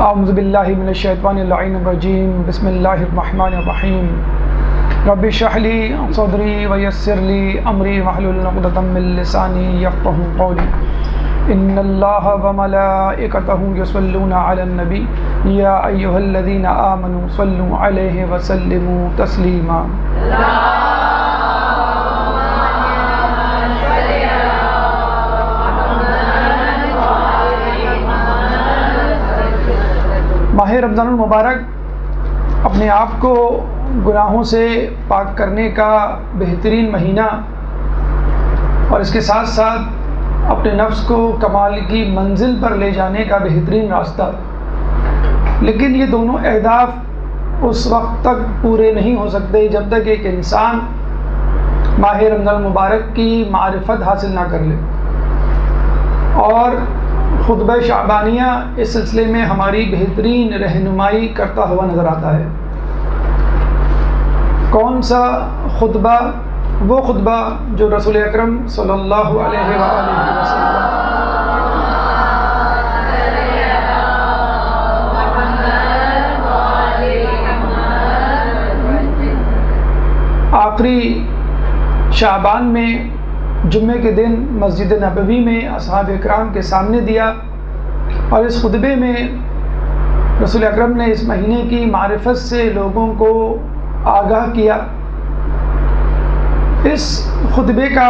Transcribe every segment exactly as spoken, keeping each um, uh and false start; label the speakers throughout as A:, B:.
A: اعوذ باللہ من الشیطان اللعین الرجیم بسم اللہ الرحمن الرحیم رب اشرح لی صدری ویسر لی امری واحلل عقدۃ من لسانی یفقہوا قولی ان اللہ وملائکتہ یصلون علی النبی یا ایھا الذین آمنوا صلوا علیہ وسلموا تسلیما۔ ماہ رمضان المبارک اپنے آپ کو گناہوں سے پاک کرنے کا بہترین مہینہ اور اس کے ساتھ ساتھ اپنے نفس کو کمال کی منزل پر لے جانے کا بہترین راستہ، لیکن یہ دونوں اہداف اس وقت تک پورے نہیں ہو سکتے جب تک ایک انسان ماہ رمضان المبارک کی معرفت حاصل نہ کر لے۔ اور خطبہ شعبانیہ اس سلسلے میں ہماری بہترین رہنمائی کرتا ہوا نظر آتا ہے۔ کون سا خطبہ؟ وہ خطبہ جو رسول اکرم صلی اللہ علیہ وآلہ وسلم آخری شعبان میں جمعے کے دن مسجد نبوی میں اصحاب اکرام کے سامنے دیا، اور اس خطبے میں رسول اکرم نے اس مہینے کی معرفت سے لوگوں کو آگاہ کیا۔ اس خطبے کا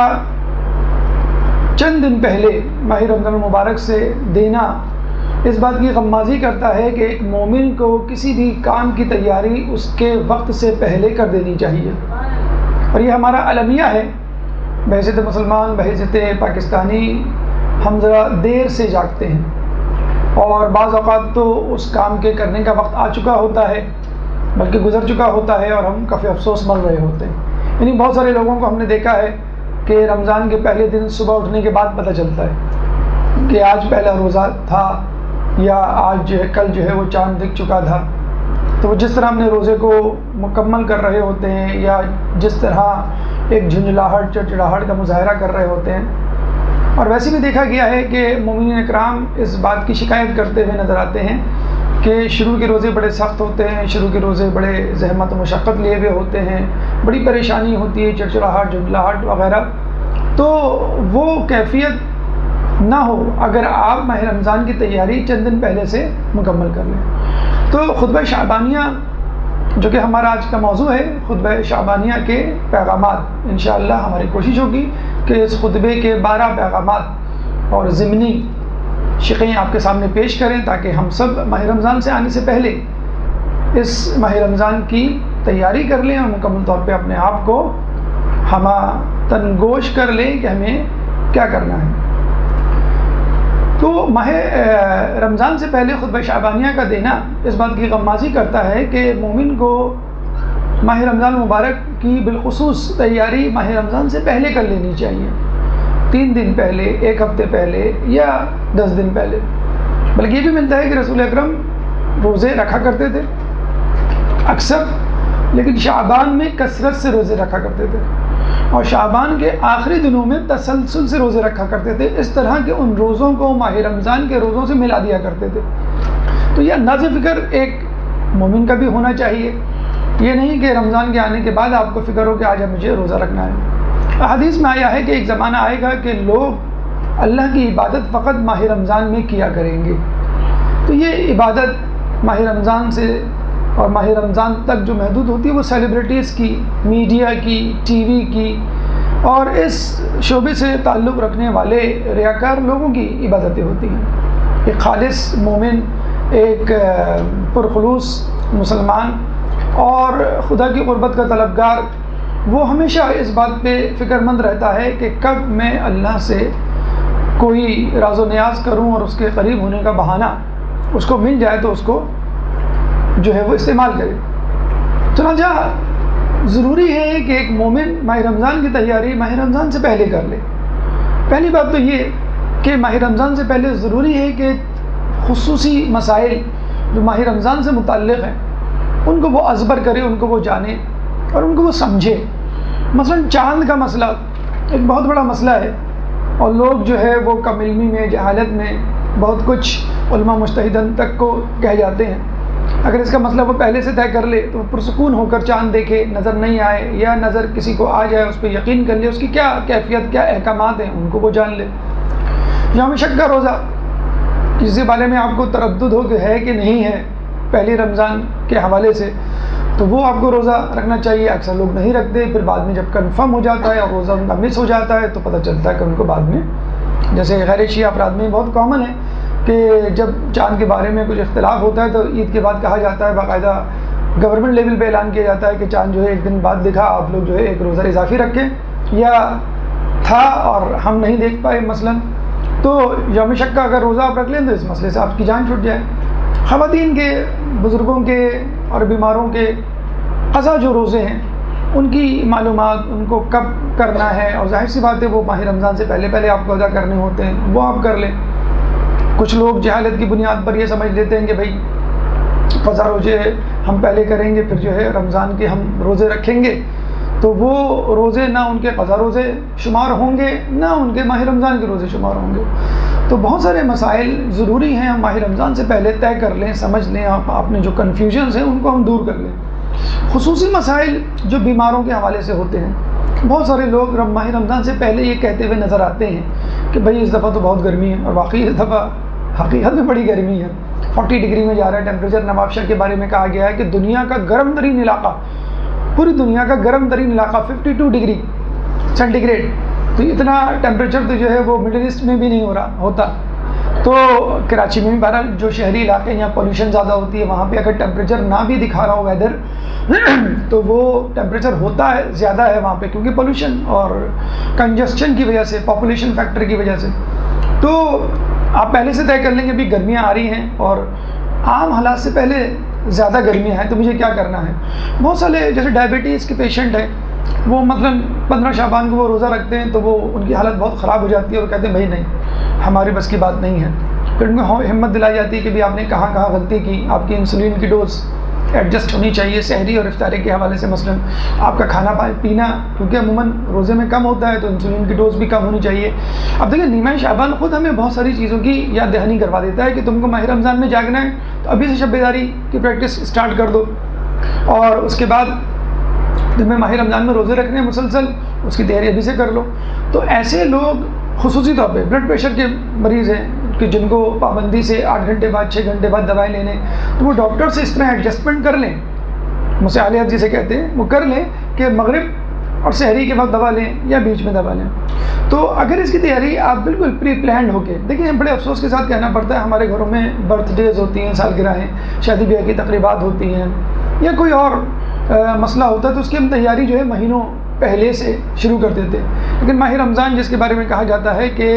A: چند دن پہلے ماہ رمضان المبارک سے دینا اس بات کی غمازی کرتا ہے کہ ایک مومن کو کسی بھی کام کی تیاری اس کے وقت سے پہلے کر دینی چاہیے، اور یہ ہمارا المیہ ہے۔ بحیثیت مسلمان، بحیثیت پاکستانی ہم ذرا دیر سے جاگتے ہیں، اور بعض اوقات تو اس کام کے کرنے کا وقت آ چکا ہوتا ہے، بلکہ گزر چکا ہوتا ہے، اور ہم کفِ افسوس مر رہے ہوتے ہیں۔ یعنی بہت سارے لوگوں کو ہم نے دیکھا ہے کہ رمضان کے پہلے دن صبح اٹھنے کے بعد پتہ چلتا ہے کہ آج پہلا روزہ تھا، یا آج جو ہے کل جو ہے وہ چاند دکھ چکا تھا۔ تو وہ جس طرح ہم نے روزے کو مکمل کر رہے ہوتے ہیں، یا جس طرح ایک جھنجھلاہٹ چڑچڑاہٹ کا مظاہرہ کر رہے ہوتے ہیں۔ اور ویسے بھی دیکھا گیا ہے کہ مومنین اکرام اس بات کی شکایت کرتے ہوئے نظر آتے ہیں کہ شروع کے روزے بڑے سخت ہوتے ہیں، شروع کے روزے بڑے زحمت و مشقت لیے ہوئے ہوتے ہیں، بڑی پریشانی ہوتی ہے، چڑچڑاہٹ جھنجھلاہٹ وغیرہ۔ تو وہ کیفیت نہ ہو اگر آپ ماہ رمضان کی تیاری چند دن پہلے سے مکمل کر لیں۔ تو خطبہ شعبانیہ جو کہ ہمارا آج کا موضوع ہے، خطبہ شعبانیہ کے پیغامات، انشاءاللہ ہماری کوشش ہوگی کہ اس خطبے کے بارہ پیغامات اور ضمنی شقیں آپ کے سامنے پیش کریں، تاکہ ہم سب ماہ رمضان سے آنے سے پہلے اس ماہ رمضان کی تیاری کر لیں اور مکمل طور پہ اپنے آپ کو ہم تنگوش کر لیں کہ ہمیں کیا کرنا ہے۔ تو ماہ رمضان سے پہلے خطبہ شعبانیہ کا دینا اس بات کی غمازی کرتا ہے کہ مومن کو ماہ رمضان مبارک کی بالخصوص تیاری ماہ رمضان سے پہلے کر لینی چاہیے، تین دن پہلے، ایک ہفتے پہلے، یا دس دن پہلے۔ بلکہ یہ بھی ملتا ہے کہ رسول اکرم روزے رکھا کرتے تھے اکثر، لیکن شعبان میں کثرت سے روزے رکھا کرتے تھے، اور شعبان کے آخری دنوں میں تسلسل سے روزے رکھا کرتے تھے، اس طرح کہ ان روزوں کو ماہ رمضان کے روزوں سے ملا دیا کرتے تھے۔ تو یہ انداز فکر ایک مومن کا بھی ہونا چاہیے، یہ نہیں کہ رمضان کے آنے کے بعد آپ کو فکر ہو کہ آج مجھے روزہ رکھنا ہے۔ حدیث میں آیا ہے کہ ایک زمانہ آئے گا کہ لوگ اللہ کی عبادت فقط ماہ رمضان میں کیا کریں گے۔ تو یہ عبادت ماہ رمضان سے اور ماہ رمضان تک جو محدود ہوتی ہے وہ سیلیبریٹیز کی، میڈیا کی، ٹی وی کی، اور اس شعبے سے تعلق رکھنے والے ریاکار لوگوں کی عبادتیں ہوتی ہیں۔ ایک خالص مومن، ایک پرخلوص مسلمان اور خدا کی قربت کا طلبگار، وہ ہمیشہ اس بات پہ فکر مند رہتا ہے کہ کب میں اللہ سے کوئی راز و نیاز کروں اور اس کے قریب ہونے کا بہانہ اس کو مل جائے تو اس کو جو ہے وہ استعمال کرے۔ چنانچہ ضروری ہے کہ ایک مومن ماہ رمضان کی تیاری ماہ رمضان سے پہلے کر لے۔ پہلی بات تو یہ کہ ماہ رمضان سے پہلے ضروری ہے کہ خصوصی مسائل جو ماہ رمضان سے متعلق ہیں ان کو وہ ازبر کرے، ان کو وہ جانے اور ان کو وہ سمجھے۔ مثلا چاند کا مسئلہ ایک بہت بڑا مسئلہ ہے، اور لوگ جو ہے وہ کم علمی میں، جہالت میں بہت کچھ علماء مجتہدین تک کو کہہ جاتے ہیں، اگر اس کا مسئلہ وہ پہلے سے طے کر لے تو پرسکون ہو کر چاند دیکھے، نظر نہیں آئے یا نظر کسی کو آ جائے اس پہ یقین کر لے، اس کی کیا کیفیت کیا احکامات ہیں ان کو وہ جان لے۔ یوم شک کا روزہ کسی بارے میں آپ کو تردد ہو کہ ہے کہ نہیں ہے پہلی رمضان کے حوالے سے، تو وہ آپ کو روزہ رکھنا چاہیے۔ اکثر لوگ نہیں رکھتے، پھر بعد میں جب کنفرم ہو جاتا ہے اور روزہ ان کا مس ہو جاتا ہے تو پتہ چلتا ہے کہ ان کو بعد میں، جیسے غیر شیعہ افراد میں بہت کامن ہے کہ جب چاند کے بارے میں کچھ اختلاف ہوتا ہے تو عید کے بعد کہا جاتا ہے، باقاعدہ گورنمنٹ لیول پہ اعلان کیا جاتا ہے کہ چاند جو ہے ایک دن بعد دکھا، آپ لوگ جو ہے ایک روزہ اضافی رکھیں، یا تھا اور ہم نہیں دیکھ پائے مثلا، تو یوم شک کا اگر روزہ آپ رکھ لیں تو اس مسئلے سے آپ کی جان چھوٹ جائے۔ خواتین کے، بزرگوں کے اور بیماروں کے قضا جو روزے ہیں ان کی معلومات، ان کو کب کرنا ہے، اور ظاہر سی بات ہے وہ ماہ رمضان سے پہلے پہلے آپ کو ادا کرنے ہوتے ہیں، وہ آپ کر لیں۔ کچھ لوگ جہالت کی بنیاد پر یہ سمجھ لیتے ہیں کہ بھائی قضا روزے ہم پہلے کریں گے، پھر جو ہے رمضان کے ہم روزے رکھیں گے، تو وہ روزے نہ ان کے قضا روزے شمار ہوں گے نہ ان کے ماہ رمضان کے روزے شمار ہوں گے۔ تو بہت سارے مسائل ضروری ہیں ہم ماہ رمضان سے پہلے طے کر لیں، سمجھ لیں، آپ آپ نے جو کنفیوژنز ہیں ان کو ہم دور کر لیں۔ خصوصی مسائل جو بیماروں کے حوالے سے ہوتے ہیں، بہت سارے لوگ ماہ رمضان سے پہلے یہ کہتے ہوئے نظر آتے ہیں کہ بھائی اس دفعہ تو بہت گرمی ہے، اور واقعی اس دفعہ حقیقت میں بڑی گرمی ہے، فورٹی ڈگری میں جا رہا ہے ٹیمپریچر۔ نواب شاہ کے بارے میں کہا گیا ہے کہ دنیا کا گرم ترین علاقہ، پوری دنیا کا گرم ترین علاقہ ففٹی ٹو ڈگری سینٹی گریڈ، تو اتنا ٹیمپریچر تو جو ہے وہ مڈل ایسٹ میں بھی نہیں ہو رہا ہوتا۔ تو کراچی میں بھی بہرحال جو شہری علاقے ہیں یہاں پولیوشن زیادہ ہوتی ہے، وہاں پہ اگر ٹیمپریچر نہ بھی دکھا رہا ہو ویدر تو وہ ٹیمپریچر ہوتا ہے، زیادہ ہے وہاں پہ، کیونکہ پولیوشن اور کنجسشن کی وجہ سے، پاپولیشن فیکٹر کی وجہ سے۔ تو آپ پہلے سے طے کر لیں گے بھی گرمیاں آ رہی ہیں اور عام حالات سے پہلے زیادہ گرمیاں ہیں، تو مجھے کیا کرنا ہے۔ بہت سارے جیسے ڈائبٹیز کے پیشنٹ ہیں، وہ مثلاً پندرہ شعبان کو وہ روزہ رکھتے ہیں تو وہ ان کی حالت بہت خراب ہو جاتی ہے اور کہتے ہیں بھائی نہیں ہماری بس کی بات نہیں ہے۔ پھر ان کو ہمت دلائی جاتی ہے کہ بھی آپ نے کہاں کہاں غلطی کی، آپ کی انسولین کی ڈوز ایڈجسٹ ہونی چاہیے سحری اور افطاری کے حوالے سے، مثلاً آپ کا کھانا پینا کیونکہ عموماً روزے میں کم ہوتا ہے تو انسولین کی ڈوز بھی کم ہونی چاہیے۔ اب دیکھیں نیمہ شعبان خود ہمیں بہت ساری چیزوں کی یاد دہانی کروا دیتا ہے کہ تم کو ماہ رمضان میں جاگنا ہے تو ابھی سے شب بیداری کی پریکٹس اسٹارٹ کر دو، اور اس کے بعد تمہیں ماہ رمضان میں روزے رکھنے ہیں مسلسل، اس کی تیاری ابھی سے کر لو۔ تو ایسے لوگ خصوصی طور پہ بلڈ پریشر کے مریض ہیں کہ جن کو پابندی سے آٹھ گھنٹے بعد چھ گھنٹے بعد دوائیں لینے، تو وہ ڈاکٹر سے اس طرح ایڈجسٹمنٹ کر لیں، مسالیات جسے کہتے ہیں، وہ کر لیں کہ مغرب اور سحری کے بعد دوا لیں یا بیچ میں دوا لیں۔ تو اگر اس کی تیاری آپ بالکل پری پلانڈ ہو کے دیکھیں، بڑے افسوس کے ساتھ کہنا پڑتا ہے ہمارے گھروں میں برتھ ڈیز ہوتی ہیں، سالگرہیں، شادی بیاہ کی تقریبات ہوتی ہیں یا کوئی اور مسئلہ ہوتا ہے تو اس کی ہم تیاری جو ہے مہینوں پہلے سے شروع کر دیتے ہیں۔ لیکن ماہ رمضان جس کے بارے میں کہا جاتا ہے کہ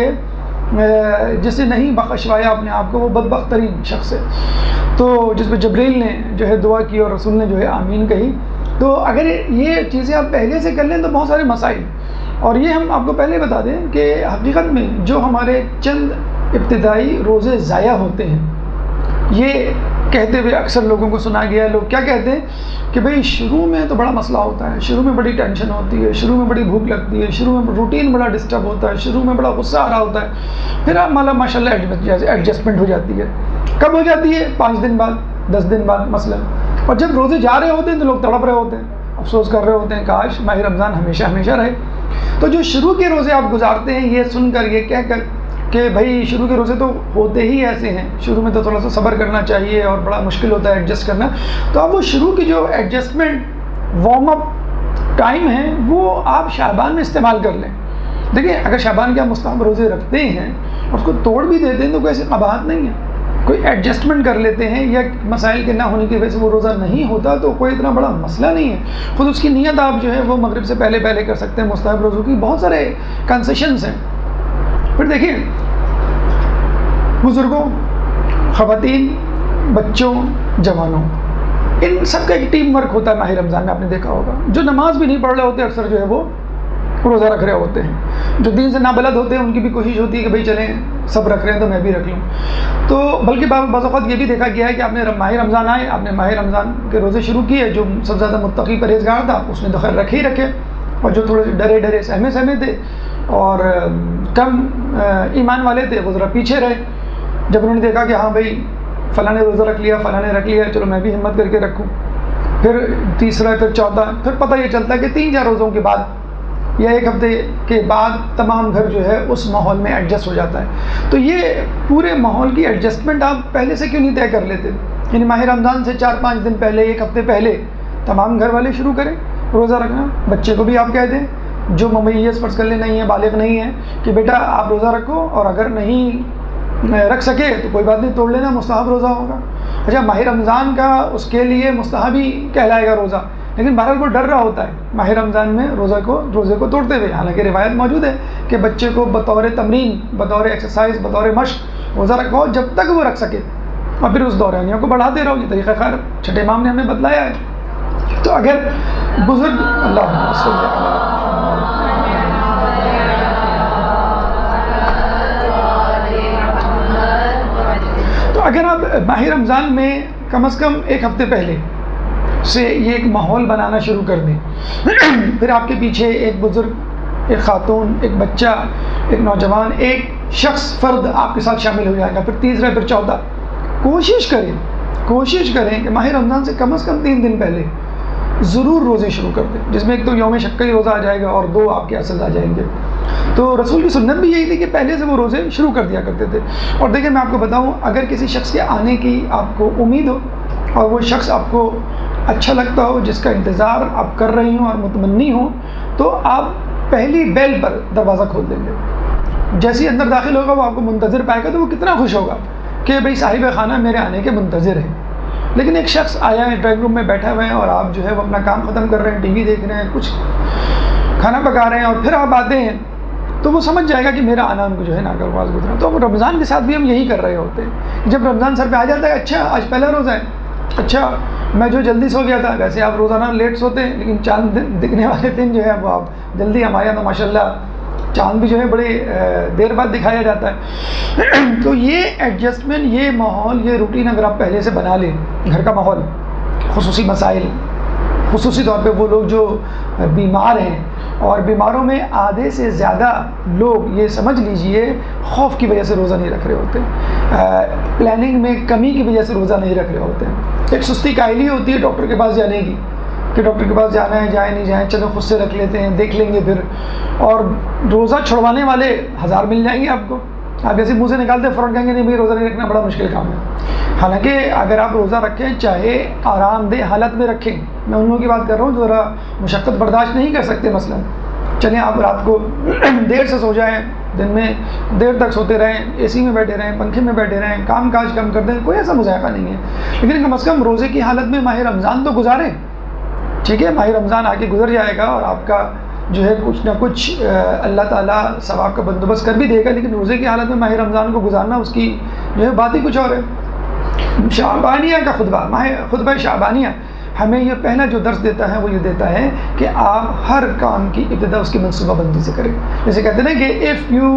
A: جسے نہیں بخشوایا اپنے آپ کو وہ بدبخت ترین شخص ہے، تو جس پہ جبریل نے جو ہے دعا کی اور رسول نے جو ہے آمین کہی، تو اگر یہ چیزیں آپ پہلے سے کر لیں تو بہت سارے مسائل، اور یہ ہم آپ کو پہلے بتا دیں کہ حقیقت میں جو ہمارے چند ابتدائی روزے ضائع ہوتے ہیں، یہ کہتے ہوئے اکثر لوگوں کو سنا گیا ہے، لوگ کیا کہتے ہیں کہ بھئی شروع میں تو بڑا مسئلہ ہوتا ہے، شروع میں بڑی ٹینشن ہوتی ہے، شروع میں بڑی بھوک لگتی ہے، شروع میں روٹین بڑا ڈسٹرب ہوتا ہے، شروع میں بڑا غصہ آ رہا ہوتا ہے، پھر آپ مالا ماشاء اللہ ایڈجسٹمنٹ ہو جاتی ہے۔ کب ہو جاتی ہے؟ پانچ دن بعد، دس دن بعد مثلا۔ اور جب روزے جا رہے ہوتے ہیں تو لوگ تڑپ رہے ہوتے ہیں، افسوس کر رہے ہوتے ہیں کاش ماہ رمضان ہمیشہ ہمیشہ رہے۔ تو جو شروع کے روزے آپ گزارتے ہیں یہ سن کر، یہ کہہ کر کہ بھائی شروع کے روزے تو ہوتے ہی ایسے ہیں، شروع میں تو تھوڑا سا صبر کرنا چاہیے اور بڑا مشکل ہوتا ہے ایڈجسٹ کرنا، تو آپ وہ شروع کی جو ایڈجسٹمنٹ وارم اپ ٹائم ہے وہ آپ شعبان میں استعمال کر لیں۔ دیکھیں اگر شعبان کے آپ مستحب روزے رکھتے ہیں اور اس کو توڑ بھی دیتے ہیں تو کوئی ایسی قباحت نہیں ہے، کوئی ایڈجسٹمنٹ کر لیتے ہیں یا مسائل کے نہ ہونے کی وجہ سے وہ روزہ نہیں ہوتا تو کوئی اتنا بڑا مسئلہ نہیں ہے، خود اس کی نیت آپ جو ہے وہ مغرب سے پہلے پہلے کر سکتے ہیں مستحب روزوں کی، بہت سارے کنسیشنز ہیں۔ پھر دیکھیں بزرگوں، خواتین، بچوں، جوانوں، ان سب کا ایک ٹیم ورک ہوتا ہے ماہ رمضان میں، آپ نے دیکھا ہوگا۔ جو نماز بھی نہیں پڑھ رہے ہوتے اکثر جو ہے وہ روزہ رکھ رہے ہوتے ہیں، جو دین سے نابلد ہوتے ہیں ان کی بھی کوشش ہوتی ہے کہ بھئی چلیں سب رکھ رہے ہیں تو میں بھی رکھ لوں۔ تو بلکہ بعض اوقات یہ بھی دیکھا گیا ہے کہ آپ نے ماہ رمضان آئے، آپ نے ماہ رمضان کے روزے شروع کیے، جو سب سے زیادہ متقی پرہیزگار تھا اس نے تو خیر رکھے ہی رکھے، اور جو تھوڑے ڈرے ڈرے سہمے سہمے تھے اور کم ایمان والے تھے وہ ذرا پیچھے رہے۔ جب انہوں نے دیکھا کہ ہاں بھائی فلاں نے روزہ رکھ لیا، فلاں نے رکھ لیا، چلو میں بھی ہمت کر کے رکھوں، پھر تیسرا، پھر چوتھا، پھر پتہ یہ چلتا ہے کہ تین چار روزوں کے بعد یا ایک ہفتے کے بعد تمام گھر جو ہے اس ماحول میں ایڈجسٹ ہو جاتا ہے۔ تو یہ پورے ماحول کی ایڈجسٹمنٹ آپ پہلے سے کیوں نہیں طے کر لیتے؟ یعنی ماہ رمضان سے چار پانچ دن پہلے، ایک ہفتے پہلے تمام گھر والے شروع کریں روزہ رکھنا۔ بچے کو بھی آپ کہہ دیں جو ممیز فرض کر لیں نہیں ہے، بالغ نہیں ہے، کہ بیٹا آپ روزہ رکھو، اور اگر نہیں رکھ سکے تو کوئی بات نہیں، توڑ لینا، مستحب روزہ ہوگا۔ اچھا، ماہ رمضان کا اس کے لیے مستحب ہی کہلائے گا روزہ، لیکن بہرحال وہ ڈر رہا ہوتا ہے ماہ رمضان میں روزہ کو روزے کو توڑتے ہوئے۔ حالانکہ روایت موجود ہے کہ بچے کو بطور تمرین، بطور ایکسرسائز، بطور مشق روزہ رکھواؤ جب تک وہ رکھ سکے، اور پھر اس دورانیہ کو بڑھاتے رہو۔ یہ طریقہ خیر چھٹے امام نے ہمیں بتلایا ہے۔ تو اگر بزرگ اللہ صلی اللہ علیہ تو اگر آپ ماہ رمضان میں کم از کم ایک ہفتے پہلے سے یہ ایک ماحول بنانا شروع کر دیں، پھر آپ کے پیچھے ایک بزرگ، ایک خاتون، ایک بچہ، ایک نوجوان، ایک شخص، فرد آپ کے ساتھ شامل ہو جائے گا، پھر تیسرا، پھر چوتھا۔ کوشش کریں کوشش کریں کہ ماہ رمضان سے کم از کم تین دن پہلے ضرور روزے شروع کر دیں، جس میں ایک تو یوم شک کا ہی روزہ آ جائے گا اور دو آپ کے اصل آ جائیں گے۔ تو رسول کی سنت بھی یہی تھی کہ پہلے سے وہ روزے شروع کر دیا کرتے تھے۔ اور دیکھیں میں آپ کو بتاؤں، اگر کسی شخص کے آنے کی آپ کو امید ہو اور وہ شخص آپ کو اچھا لگتا ہو، جس کا انتظار آپ کر رہی ہوں اور متمنی ہوں، تو آپ پہلی بیل پر دروازہ کھول دیں گے۔ جیسے ہی اندر داخل ہوگا وہ آپ کو منتظر پائے گا تو وہ کتنا خوش ہوگا کہ بھئی صاحب خانہ میرے آنے کے منتظر ہیں۔ لیکن ایک شخص آیا ہے، ڈرائنگ روم میں بیٹھا ہوئے ہیں اور آپ جو ہے وہ اپنا کام ختم کر رہے ہیں، ٹی وی دیکھ رہے ہیں، کچھ کھانا پکا رہے ہیں، اور پھر آپ آتے ہیں تو وہ سمجھ جائے گا کہ میرا آنا ان کو جو ہے ناگوار گزرا۔ تو رمضان کے ساتھ بھی ہم یہی کر رہے ہوتے ہیں۔ جب رمضان سر پہ آ جاتا ہے، اچھا آج پہلا روزہ ہے، اچھا میں جو جلدی سو گیا تھا، ویسے آپ روزانہ لیٹ سوتے ہیں لیکن چاند دن دکھنے والے دن جو ہے وہ آپ جلدی، ہمارے یہاں تو ماشاء اللہ چاند بھی جو ہے بڑے دیر بعد دکھایا جاتا ہے۔ تو یہ ایڈجسٹمنٹ، یہ ماحول، یہ روٹین اگر آپ پہلے سے بنا لیں، گھر کا ماحول، خصوصی مسائل، خصوصی طور پہ وہ لوگ جو بیمار ہیں، اور بیماروں میں آدھے سے زیادہ لوگ یہ سمجھ لیجئے خوف کی وجہ سے روزہ نہیں رکھ رہے ہوتے، پلاننگ میں کمی کی وجہ سے روزہ نہیں رکھ رہے ہوتے ہیں۔ ایک سستی کاہلی ہوتی ہے ڈاکٹر کے پاس جانے کی کہ ڈاکٹر کے پاس جانا ہے، جائیں نہیں جائیں، چلو خود سے رکھ لیتے ہیں، دیکھ لیں گے پھر۔ اور روزہ چھڑوانے والے ہزار مل جائیں گے آپ کو، آپ ایسے منہ سے نکالتے فوراً کہیں گے نہیں بھائی روزہ نہیں رکھنا بڑا مشکل کام ہے۔ حالانکہ اگر آپ روزہ رکھیں، چاہے آرام دہ حالت میں رکھیں، میں ان لوگوں کی بات کر رہا ہوں جو ذرا مشقت برداشت نہیں کر سکتے، مثلا چلیں آپ رات کو دیر سے سو جائیں، دن میں دیر تک سوتے رہیں، اے سی میں بیٹھے رہیں، پنکھے میں بیٹھے رہیں، کام کاج کم کر دیں، کوئی ایسا مذائقہ نہیں ہے، لیکن کم از کم روزے کی حالت میں ماہ رمضان تو گزاریں۔ ٹھیک ہے، ماہ رمضان آگے گزر جائے گا اور آپ کا جو ہے کچھ نہ کچھ اللہ تعالیٰ ثواب کا بندوبست کر بھی دے گا، لیکن روزے کی حالت میں ماہ رمضان کو گزارنا اس کی جو ہے بات ہی کچھ اور ہے۔ شعبانیہ کا خطبہ، ماہ خطبہ شعبانیہ ہمیں یہ پہلا جو درس دیتا ہے وہ یہ دیتا ہے کہ آپ ہر کام کی ابتدا اس کی منصوبہ بندی سے کریں۔ جیسے کہتے ہیں نا کہ if you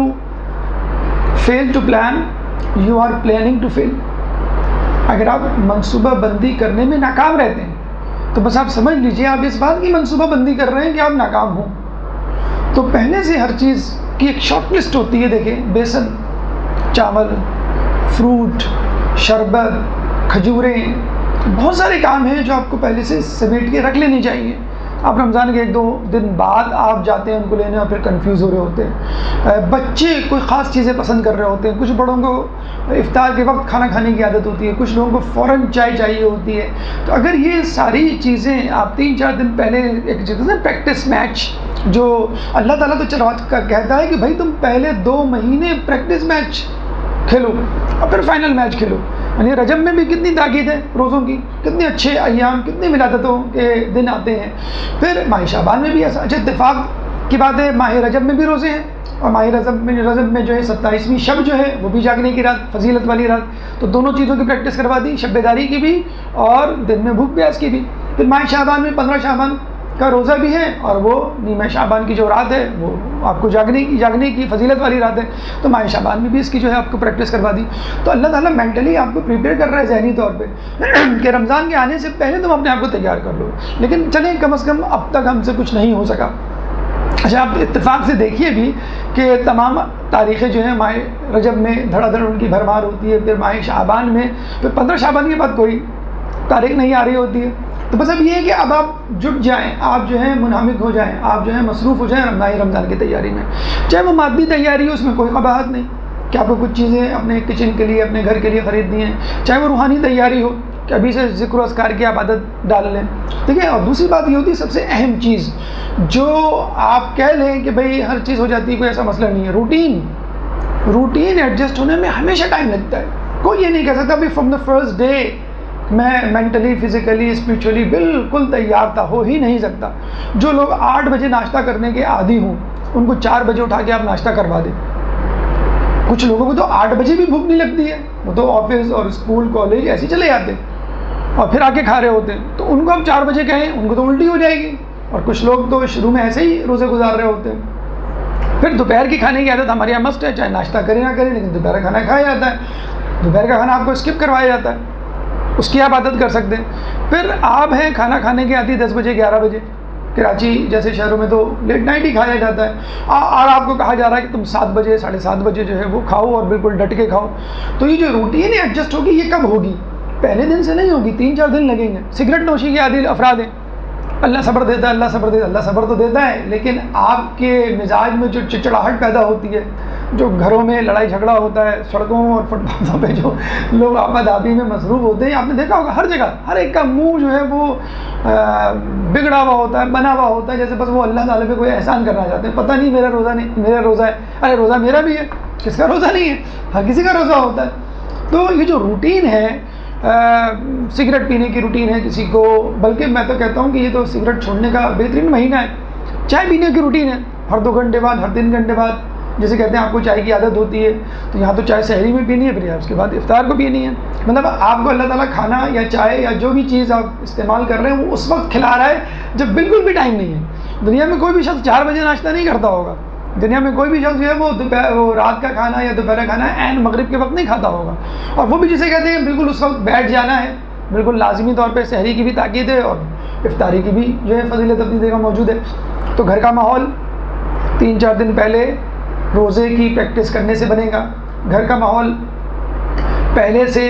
A: fail to plan you are planning to fail۔ اگر آپ منصوبہ بندی کرنے میں ناکام رہتے ہیں تو بس آپ سمجھ لیجئے آپ اس بات کی منصوبہ بندی کر رہے ہیں کہ آپ ناکام ہوں۔ تو پہلے سے ہر چیز کی ایک شارٹ لسٹ ہوتی ہے، دیکھیں بیسن، چاول، فروٹ، شربت، کھجوریں، بہت سارے کام ہیں جو آپ کو پہلے سے سمیٹ کے رکھ لینے چاہیے۔ آپ رمضان کے ایک دو دن بعد آپ جاتے ہیں ان کو لینے اور پھر کنفیوز ہو رہے ہوتے ہیں۔ بچے کوئی خاص چیزیں پسند کر رہے ہوتے ہیں، کچھ بڑوں کو افطار کے وقت کھانا کھانے کی عادت ہوتی ہے، کچھ لوگوں کو فوراً چائے چاہیے ہوتی ہے۔ تو اگر یہ ساری چیزیں آپ تین چار دن پہلے، ایک چیز ہے پریکٹس میچ، جو اللہ تعالیٰ تو چلوا کر کہتا ہے کہ بھائی تم پہلے دو مہینے پریکٹس میچ کھیلو اور پھر فائنل میچ کھیلو۔ یعنی رجب میں بھی کتنی تاکید ہے روزوں کی، کتنے اچھے ایام، کتنی ولادتوں کے دن آتے ہیں۔ پھر ماہ شعبان میں بھی ایسا اچھا اتفاق کی بات ہے، ماہ رجب میں بھی روزے ہیں، اور ماہ رجب میں رجب میں جو ہے ستائیسویں شب جو ہے وہ بھی جاگنے کی رات، فضیلت والی رات، تو دونوں چیزوں کی پریکٹس کروا دی، شب بیداری کی بھی اور دن میں بھوک پیاس کی بھی۔ پھر ماہ شعبان میں پندرہ شعبان کا روزہ بھی ہے، اور وہ نیمہ شعبان کی جو رات ہے وہ آپ کو جاگنے کی جاگنے کی فضیلت والی رات ہے، تو ماہ شعبان میں بھی اس کی جو ہے آپ کو پریکٹس کروا دی۔ تو اللہ تعالیٰ مینٹلی آپ کو پریپیئر کر رہا ہے ذہنی طور پہ کہ رمضان کے آنے سے پہلے تم اپنے آپ کو تیار کر لو۔ لیکن چلیں کم از کم اب تک ہم سے کچھ نہیں ہو سکا، اچھا آپ اتفاق سے دیکھیے بھی کہ تمام تاریخیں جو ہیں ماہ رجب میں دھڑا دھڑ ان کی بھرمار ہوتی ہے، پھر ماہ شعبان میں، پھر پندرہ شعبان کے بعد کوئی تاریخ نہیں آ رہی ہوتی ہے. تو بس اب یہ ہے کہ اب آپ جٹ جائیں، آپ جو ہے منہمک ہو جائیں، آپ جو ہے مصروف ہو جائیں ماہ رمضان کی تیاری میں. چاہے وہ مادی تیاری ہو، اس میں کوئی قباحت نہیں کہ آپ کو کچھ چیزیں اپنے کچن کے لیے، اپنے گھر کے لیے خریدنی ہیں، چاہے وہ روحانی تیاری ہو کہ ابھی سے ذکر و اذکار کی آپ عادت ڈال لیں. ٹھیک ہے. اور دوسری بات یہ ہوتی ہے سب سے اہم چیز، جو آپ کہہ لیں کہ بھئی ہر چیز ہو جاتی ہے، کوئی ایسا مسئلہ نہیں ہے. روٹین روٹین ایڈجسٹ ہونے میں ہمیشہ ٹائم لگتا ہے. کوئی یہ نہیں کہہ سکتا بھائی فرام دا فرسٹ ڈے میں مینٹلی، فزیکلی، اسپریچولی بالکل تیار تھا، ہو ہی نہیں سکتا. جو لوگ آٹھ بجے ناشتہ کرنے کے عادی ہوں ان کو چار بجے اٹھا کے آپ ناشتہ کروا دیں. کچھ لوگوں کو تو آٹھ بجے بھی بھوک نہیں لگتی ہے، وہ تو آفس اور اسکول کالج ایسے چلے جاتے اور پھر آ کے کھا رہے ہوتے ہیں. تو ان کو آپ چار بجے کہیں ان کو تو الٹی ہو جائے گی. اور کچھ لوگ تو شروع میں ایسے ہی روزے گزار رہے ہوتے ہیں. پھر دوپہر کی کھانے کی عادت ہمارے یہاں مست ہے، چاہے ناشتہ کریں نہ کریں لیکن دوپہر کا کھانا کھایا جاتا ہے. دوپہر کا کھانا آپ کو اسکپ کروایا جاتا ہے، اس کی آپ عادت کر سکتے ہیں. پھر آپ ہیں کھانا کھانے کی عادی دس بجے گیارہ بجے، کراچی جیسے شہروں میں تو لیٹ نائٹ ہی کھایا جاتا ہے، اور آپ کو کہا جا رہا ہے کہ تم سات بجے ساڑھے سات بجے جو ہے وہ کھاؤ اور بالکل ڈٹ کے کھاؤ. تو یہ جو روٹین ایڈجسٹ ہوگی یہ کب ہوگی؟ پہلے دن سے نہیں ہوگی، تین چار دن لگیں گے. سگریٹ نوشی کے عادی افراد ہیں، اللہ صبر دیتا ہے، اللہ صبر دیتا ہے، اللہ صبر تو دیتا ہے، لیکن آپ کے مزاج میں جو چچڑاہٹ پیدا ہوتی ہے، جو گھروں میں لڑائی جھگڑا ہوتا ہے، سڑکوں اور فٹ پاتھوں پہ جو لوگ آپد آبی میں مصروف ہوتے ہیں، آپ نے دیکھا ہوگا ہر جگہ ہر ایک کا منہ جو ہے وہ بگڑا ہوا ہوتا ہے، بنا ہوا ہوتا ہے، جیسے بس وہ اللہ تعالیٰ پہ کوئی احسان کرنا چاہتے ہیں. پتہ نہیں میرا روزہ نہیں، میرا روزہ ہے، ارے روزہ میرا بھی ہے، کس کا روزہ نہیں ہے؟ ہر کسی کا روزہ ہوتا ہے. تو یہ جو روٹین ہے، سگریٹ پینے کی روٹین ہے کسی کو، بلکہ میں تو کہتا ہوں کہ یہ تو سگریٹ چھوڑنے کا بہترین مہینہ ہے. چائے پینے کی روٹین ہے، ہر دو گھنٹے بعد، ہر تین گھنٹے بعد، جیسے کہتے ہیں آپ کو چائے کی عادت ہوتی ہے تو یہاں تو چائے سحری میں پینی ہے، پھر اس کے بعد افطار کو پینی ہے. مطلب آپ کو اللہ تعالیٰ کھانا یا چائے یا جو بھی چیز آپ استعمال کر رہے ہیں وہ اس وقت کھلا رہا ہے جب بالکل بھی ٹائم نہیں ہے. دنیا میں کوئی بھی شخص چار بجے ناشتہ نہیں کرتا ہوگا، دنیا میں کوئی بھی شخص جو ہے وہ دوپہر وہ رات کا کھانا یا دوپہر کا کھانا عین مغرب کے وقت نہیں کھاتا ہوگا. اور وہ بھی جسے کہتے ہیں بالکل اس وقت بیٹھ جانا ہے، بالکل لازمی طور پہ سحری کی بھی تاکید ہے اور افطاری کی بھی جو ہے فضیلت اپنی جگہ موجود ہے. تو گھر کا ماحول تین چار دن پہلے روزے کی پریکٹس کرنے سے بنے گا. گھر کا ماحول پہلے سے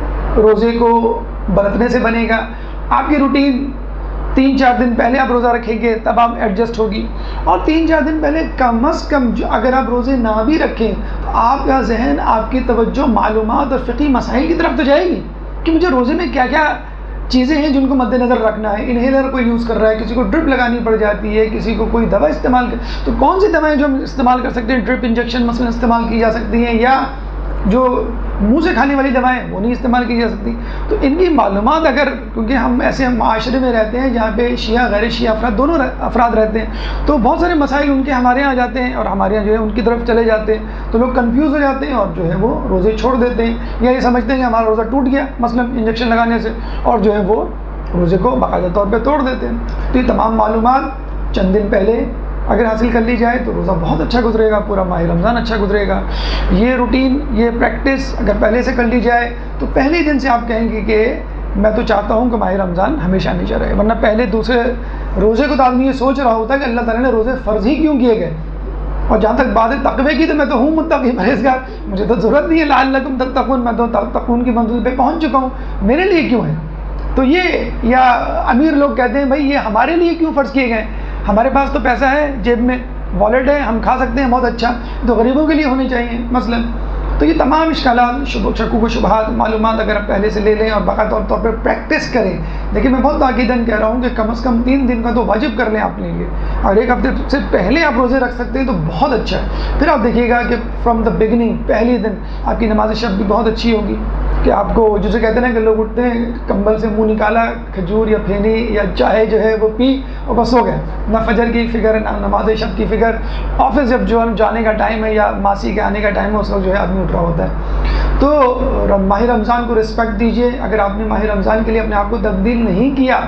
A: روزے کو برتنے سے بنے گا. آپ کی روٹین تین چار دن پہلے آپ روزہ رکھیں گے تب آپ ایڈجسٹ ہوگی. اور تین چار دن پہلے کم از کم جو اگر آپ روزے نہ بھی رکھیں تو آپ کا ذہن، آپ کی توجہ معلومات اور فقہی مسائل کی طرف تو جائے گی کہ مجھے روزے میں کیا کیا چیزیں ہیں جن کو مد نظر رکھنا ہے. انہیلر کوئی یوز کر رہا ہے، کسی کو ڈرپ لگانی پڑ جاتی ہے، کسی کو کوئی دوا استعمال کر، تو کون سی دوائیں جو ہم استعمال کر سکتے ہیں؟ ڈرپ انجیکشن مثلا استعمال کی جا سکتی ہیں، یا جو منہ سے کھانے والی دوائیں وہ نہیں استعمال کی جا سکتی. تو ان کی معلومات اگر، کیونکہ ہم ایسے معاشرے میں رہتے ہیں جہاں پہ شیعہ غیر شیعہ افراد دونوں افراد رہتے ہیں، تو بہت سارے مسائل ان کے ہمارے یہاں جاتے ہیں اور ہمارے یہاں جو ہے ان کی طرف چلے جاتے ہیں، تو لوگ کنفیوز ہو جاتے ہیں اور جو ہے وہ روزے چھوڑ دیتے ہیں، یا یہ سمجھتے ہیں کہ ہمارا روزہ ٹوٹ گیا مثلا انجیکشن لگانے سے، اور جو ہے وہ روزے کو باقاعدہ طور پہ توڑ دیتے ہیں. تو یہ تمام معلومات چند دن پہلے اگر حاصل کر لی جائے تو روزہ بہت اچھا گزرے گا، پورا ماہ رمضان اچھا گزرے گا. یہ روٹین، یہ پریکٹس اگر پہلے سے کر لی جائے تو پہلے دن سے آپ کہیں گے کہ میں تو چاہتا ہوں کہ ماہ رمضان ہمیشہ ہمیشہ رہے. ورنہ پہلے دوسرے روزے کو تو آدمی یہ سوچ رہا ہوتا ہے کہ اللہ تعالیٰ نے روزے فرض ہی کیوں کیے گئے. اور جہاں تک بات ہے تقوی کی، تو میں تو ہوں متقی پرہیزگار، مجھے تو ضرورت نہیں ہے لعلکم تتقون، میں تو تقون کی منزل پہ پہنچ چکا ہوں، میرے لیے کیوں ہے؟ تو یہ، یا امیر لوگ کہتے ہیں بھائی یہ ہمارے لیے کیوں فرض کیے گئے؟ ہمارے پاس تو پیسہ ہے، جیب میں والیٹ ہے، ہم کھا سکتے ہیں بہت اچھا، تو غریبوں کے لیے ہونے چاہیے مثلا. تو یہ تمام اشکالات، شکوک و شبہات، معلومات اگر آپ پہلے سے لے لیں اور باقاعدہ طور پر پریکٹس کریں. دیکھیں میں بہت تاکیداً کہہ رہا ہوں کہ کم از کم تین دن کا تو واجب کر لیں اپنے لیے، اور ایک ہفتے سے پہلے آپ روزے رکھ سکتے ہیں تو بہت اچھا ہے. پھر آپ دیکھیے گا کہ فرام دا بگننگ پہلی دن آپ کی نماز شب بھی بہت اچھی ہوگی، کہ آپ کو جسے کہتے ہیں نا کہ لوگ اٹھتے ہیں کمبل سے منہ نکالا، کھجور یا پھینی یا چائے جو ہے وہ پی اور بس ہو گئے، نہ فجر کی فکر نہ نماز شب کی فکر. آفس جب جو جانے کا ٹائم ہے یا ماسی کے آنے کا ٹائم ہے اس وقت جو ہے آدمی اٹھ رہا ہوتا ہے. تو ماہ رمضان کو رسپیکٹ دیجیے. اگر آپ نے ماہ رمضان کے لیے اپنے آپ کو تبدیل نہیں کیا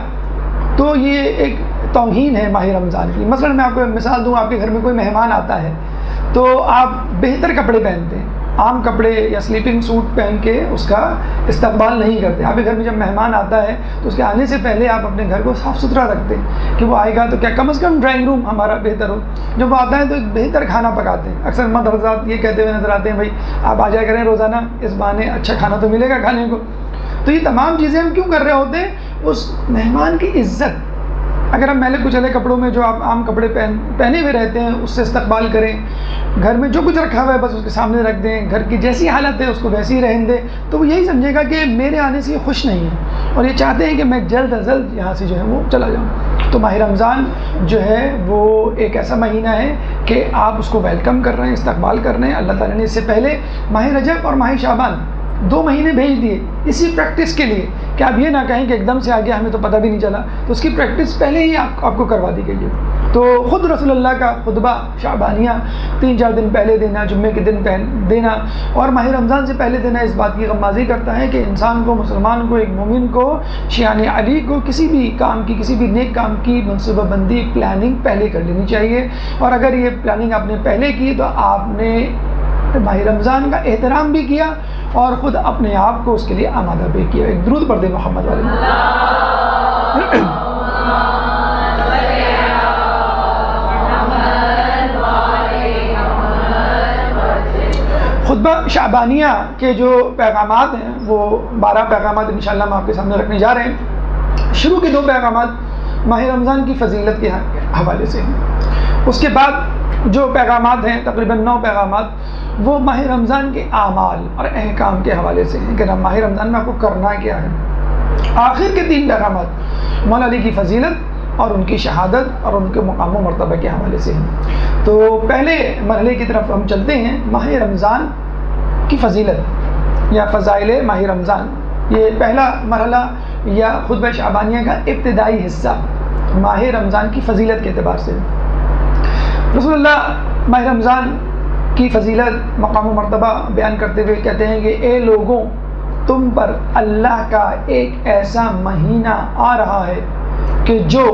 A: تو یہ ایک توہین ہے ماہ رمضان کی. مثلا میں آپ کو مثال دوں، آپ کے گھر میں کوئی مہمان آتا ہے تو آپ بہتر کپڑے پہنتے ہیں، عام کپڑے یا سلیپنگ سوٹ پہن کے اس کا استقبال نہیں کرتے. آپ کے گھر میں جب مہمان آتا ہے تو اس کے آنے سے پہلے آپ اپنے گھر کو صاف ستھرا رکھتے ہیں کہ وہ آئے گا تو کیا کم از کم ڈرائنگ روم ہمارا بہتر ہو. جب وہ آتا ہے تو ایک بہتر کھانا پکاتے ہیں. اکثر مرد حضرات یہ کہتے ہوئے نظر آتے ہیں بھائی آپ آ جایا کریں روزانہ, اس بہانے اچھا کھانا تو ملے گا کھانے کو. تو یہ تمام چیزیں ہم کیوں کر رہے ہوتے ہیں؟ اس مہمان کی عزت. اگر ہم میلے کچلے کپڑوں میں جو آپ عام کپڑے پہن پہنے ہوئے رہتے ہیں اس سے استقبال کریں, گھر میں جو کچھ رکھا ہوا ہے بس اس کے سامنے رکھ دیں, گھر کی جیسی حالت ہے اس کو ویسی ہی رہن دیں, تو وہ یہی سمجھے گا کہ میرے آنے سے یہ خوش نہیں ہے اور یہ چاہتے ہیں کہ میں جلد از جلد یہاں سے جو ہے وہ چلا جاؤں. تو ماہ رمضان جو ہے وہ ایک ایسا مہینہ ہے کہ آپ اس کو ویلکم کر رہے ہیں, استقبال کر رہے ہیں. اللہ تعالیٰ نے اس سے پہلے ماہ رجب اور ماہ شعبان دو مہینے بھیج دیے اسی پریکٹس کے لیے کہ آپ یہ نہ کہیں کہ ایک دم سے آ گیا ہمیں تو پتہ بھی نہیں چلا. تو اس کی پریکٹس پہلے ہی آپ آپ کو کروا دی گئی ہے. تو خود رسول اللہ کا خطبہ شعبانیہ تین چار دن پہلے دینا, جمعے کے دن پہن دینا اور ماہ رمضان سے پہلے دینا اس بات کی غمازی کرتا ہے کہ انسان کو, مسلمان کو, ایک مومن کو, شیعان علی کو کسی بھی کام کی, کسی بھی نیک کام کی منصوبہ بندی, پلاننگ پہلے کر لینی چاہیے. اور اگر یہ پلاننگ آپ نے پہلے کی تو آپ نے ماہ رمضان کا احترام بھی کیا اور خود اپنے آپ کو اس کے لیے آمادہ بھی کیا. ایک درود پڑھ دیں محمد والے. خطبہ شعبانیہ کے جو پیغامات ہیں وہ بارہ پیغامات انشاءاللہ ہم آپ کے سامنے رکھنے جا رہے ہیں. شروع کے دو پیغامات ماہ رمضان کی فضیلت کے حوالے سے ہیں. اس کے بعد جو پیغامات ہیں تقریباً نو پیغامات وہ ماہ رمضان کے اعمال اور احکام کے حوالے سے ہیں کہ ماہ رمضان میں آپ کو کرنا کیا ہے. آخر کے تین پیغامات مولا علی کی فضیلت اور ان کی شہادت اور ان کے مقام و مرتبہ کے حوالے سے ہیں. تو پہلے مرحلے کی طرف ہم چلتے ہیں. ماہ رمضان کی فضیلت یا فضائل ماہ رمضان, یہ پہلا مرحلہ یا خطبہ شعبانیہ کا ابتدائی حصہ ماہ رمضان کی فضیلت کے اعتبار سے. رسول اللہ ماہ رمضان کی فضیلت, مقام و مرتبہ بیان کرتے ہوئے کہتے ہیں کہ اے لوگوں, تم پر اللہ کا ایک ایسا مہینہ آ رہا ہے کہ جو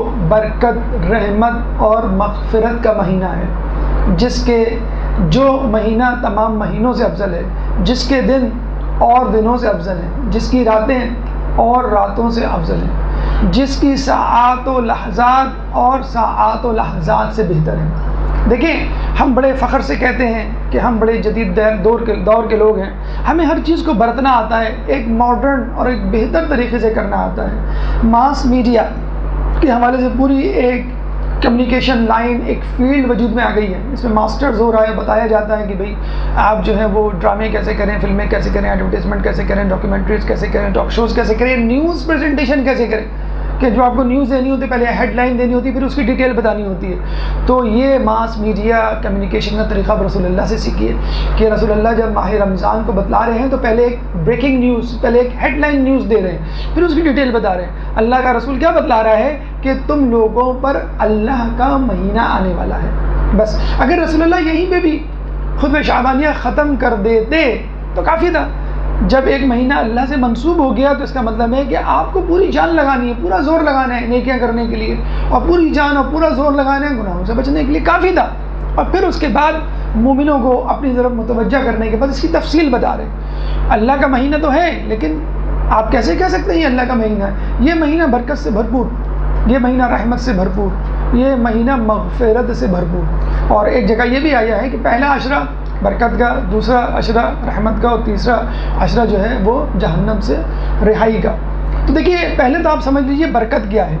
A: برکت, رحمت اور مغفرت کا مہینہ ہے, جس کے جو مہینہ تمام مہینوں سے افضل ہے, جس کے دن اور دنوں سے افضل ہیں, جس کی راتیں اور راتوں سے افضل ہیں, جس کی ساعات و لحظات اور ساعات و لحظات سے بہتر ہیں. دیکھیں ہم بڑے فخر سے کہتے ہیں کہ ہم بڑے جدید دور کے دور کے لوگ ہیں, ہمیں ہر چیز کو برتنا آتا ہے, ایک ماڈرن اور ایک بہتر طریقے سے کرنا آتا ہے. ماس میڈیا کے حوالے سے پوری ایک کمیونیکیشن لائن, ایک فیلڈ وجود میں آ گئی ہے. اس میں ماسٹرز ہو رہا ہے, بتایا جاتا ہے کہ بھئی آپ جو ہے وہ ڈرامے کیسے کریں, فلمیں کیسے کریں, ایڈورٹیزمنٹ کیسے کریں, ڈاکیومنٹریز کیسے کریں, ٹاک شوز کیسے کریں, نیوز پریزنٹیشن کیسے کریں, کہ جو آپ کو نیوز دینی ہوتی ہے پہلے ہیڈ لائن دینی ہوتی ہے پھر اس کی ڈیٹیل بتانی ہوتی ہے. تو یہ ماس میڈیا کمیونیکیشن کا طریقہ رسول اللہ سے سیکھیے کہ رسول اللہ جب ماہ رمضان کو بتلا رہے ہیں تو پہلے ایک بریکنگ نیوز, پہلے ایک ہیڈ لائن نیوز دے رہے ہیں, پھر اس کی ڈیٹیل بتا رہے ہیں. اللہ کا رسول کیا بتلا رہا ہے کہ تم لوگوں پر اللہ کا مہینہ آنے والا ہے. بس اگر رسول اللہ یہیں پہ بھی خطبہ شعبانیہ ختم کر دیتے تو کافی تھا. جب ایک مہینہ اللہ سے منسوب ہو گیا تو اس کا مطلب ہے کہ آپ کو پوری جان لگانی ہے, پورا زور لگانا ہے نیکیاں کرنے کے لیے, اور پوری جان اور پورا زور لگانا ہے گناہوں سے بچنے کے لیے. کافی تھا. اور پھر اس کے بعد مومنوں کو اپنی طرف متوجہ کرنے کے بعد اس کی تفصیل بتا رہے ہیں. اللہ کا مہینہ تو ہے لیکن آپ کیسے کہہ سکتے ہیں یہ اللہ کا مہینہ ہے؟ یہ مہینہ برکت سے بھرپور, یہ مہینہ رحمت سے بھرپور, یہ مہینہ مغفرت سے بھرپور. اور ایک جگہ یہ بھی آیا ہے کہ پہلا عشرہ برکت کا, دوسرا عشرہ رحمت کا, اور تیسرا عشرہ جو ہے وہ جہنم سے رہائی کا. تو دیکھیے پہلے تو آپ سمجھ لیجئے برکت کیا ہے.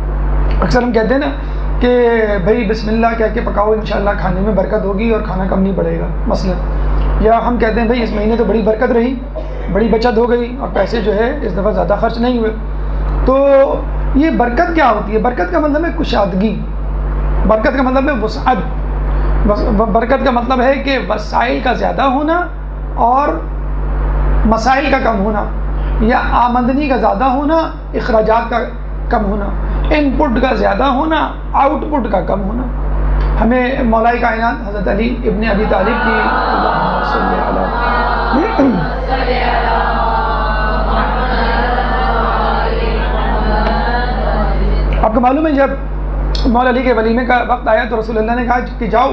A: اکثر ہم کہتے ہیں نا کہ بھائی بسم اللہ کہہ کے پکاؤ انشاءاللہ کھانے میں برکت ہوگی اور کھانا کم نہیں پڑے گا مثلا. یا ہم کہتے ہیں بھائی اس مہینے تو بڑی برکت رہی, بڑی بچت ہو گئی اور پیسے جو ہے اس دفعہ زیادہ خرچ نہیں ہوئے. تو یہ برکت کیا ہوتی ہے؟ برکت کا مطلب ہے کشادگی, برکت کا مطلب ہے وسعت, برکت کا مطلب ہے کہ وسائل کا زیادہ ہونا اور مسائل کا کم ہونا, یا آمدنی کا زیادہ ہونا, اخراجات کا کم ہونا, ان پٹ کا زیادہ ہونا, آؤٹ پٹ کا کم ہونا. ہمیں مولا کائنات حضرت علی ابن ابی طالب کی آپ کو معلوم ہے جب مولا علی کے ولیمے کا وقت آیا تو رسول اللہ نے کہا کہ جاؤ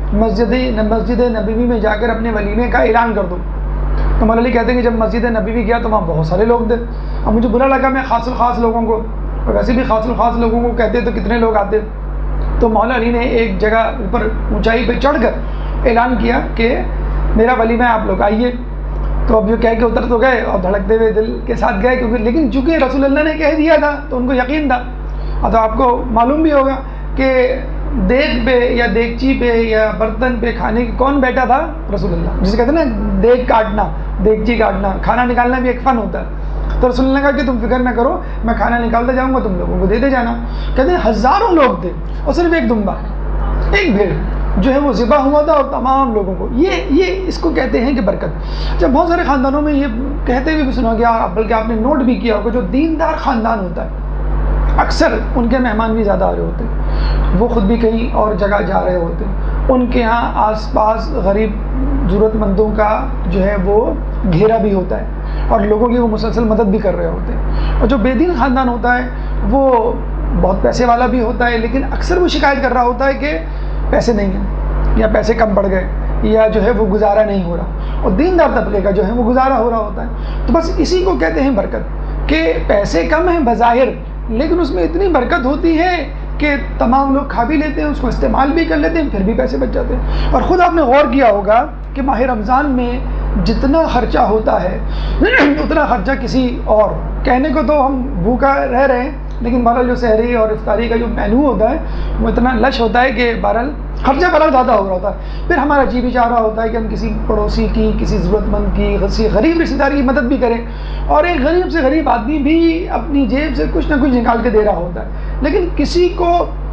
A: مسجد مسجد نبوی میں جا کر اپنے ولیمے کا اعلان کر دو. تو مولا علی کہتے ہیں کہ جب مسجد نبوی گیا تو وہاں بہت سارے لوگ تھے. اب مجھے برا لگا میں خاص الخاص لوگوں کو، اور ویسے بھی خاص الخاص لوگوں کو کہتے تو کتنے لوگ آتے. تو مولا علی نے ایک جگہ اوپر اونچائی پہ چڑھ کر اعلان کیا کہ میرا ولیمہ ہے، آپ لوگ آئیے. تو اب جو کہہ کے اتر تو گئے اور دھڑکتے ہوئے دل کے ساتھ گئے، کیونکہ لیکن چونکہ رسول اللہ نے کہہ دیا تھا تو ان کو یقین تھا. اور تو آپ کو معلوم بھی ہوگا کہ دیگ پہ یا دیگچی پہ یا برتن پہ کھانے کی کون بیٹھا تھا؟ رسول اللہ. جسے کہتے ہیں نا دیگ کاٹنا، دیگچی کاٹنا، کھانا نکالنا بھی ایک فن ہوتا ہے. تو رسول اللہ نے کہا کہ تم فکر نہ کرو، میں کھانا نکالتا جاؤں گا، تم لوگوں کو دیتے جانا. کہتے ہیں ہزاروں لوگ تھے اور صرف ایک دمبا، ایک بھیڑ جو ہے وہ ذبح ہوا تھا، اور تمام لوگوں کو یہ یہ اس کو کہتے ہیں کہ برکت. جب بہت سارے خاندانوں میں یہ کہتے ہوئے بھی سنا گیا، بلکہ آپ نے نوٹ بھی کیا ہوگا، جو دیندار خاندان ہوتا ہے اکثر ان کے مہمان بھی زیادہ آ رہے ہوتے ہیں، وہ خود بھی کہیں اور جگہ جا رہے ہوتے ہیں، ان کے ہاں آس پاس غریب ضرورت مندوں کا جو ہے وہ گھیرا بھی ہوتا ہے، اور لوگوں کی وہ مسلسل مدد بھی کر رہے ہوتے ہیں. اور جو بے دین خاندان ہوتا ہے وہ بہت پیسے والا بھی ہوتا ہے، لیکن اکثر وہ شکایت کر رہا ہوتا ہے کہ پیسے نہیں ہیں، یا پیسے کم پڑ گئے، یا جو ہے وہ گزارا نہیں ہو رہا. اور دیندار طبقے کا جو ہے وہ گزارا ہو رہا ہوتا ہے. تو بس اسی کو کہتے ہیں برکت، کہ پیسے کم ہیں بظاہر، لیکن اس میں اتنی برکت ہوتی ہے کہ تمام لوگ کھا بھی لیتے ہیں، اس کو استعمال بھی کر لیتے ہیں، پھر بھی پیسے بچ جاتے ہیں. اور خود آپ نے غور کیا ہوگا کہ ماہ رمضان میں جتنا خرچہ ہوتا ہے اتنا خرچہ کسی اور، کہنے کو تو ہم بھوکا رہ رہے ہیں، لیکن بہرحال جو سحری اور افطاری کا جو مینو ہوتا ہے وہ اتنا لش ہوتا ہے کہ بہرحال خرچہ بہرحال زیادہ ہو رہا ہوتا ہے. پھر ہمارا جی بھی چاہ رہا ہوتا ہے کہ ہم کسی پڑوسی کی، کسی ضرورت مند کی، کسی غریب رشتہ دار کی مدد بھی کریں، اور ایک غریب سے غریب آدمی بھی اپنی جیب سے کچھ نہ کچھ نکال کے دے رہا ہوتا ہے. لیکن کسی کو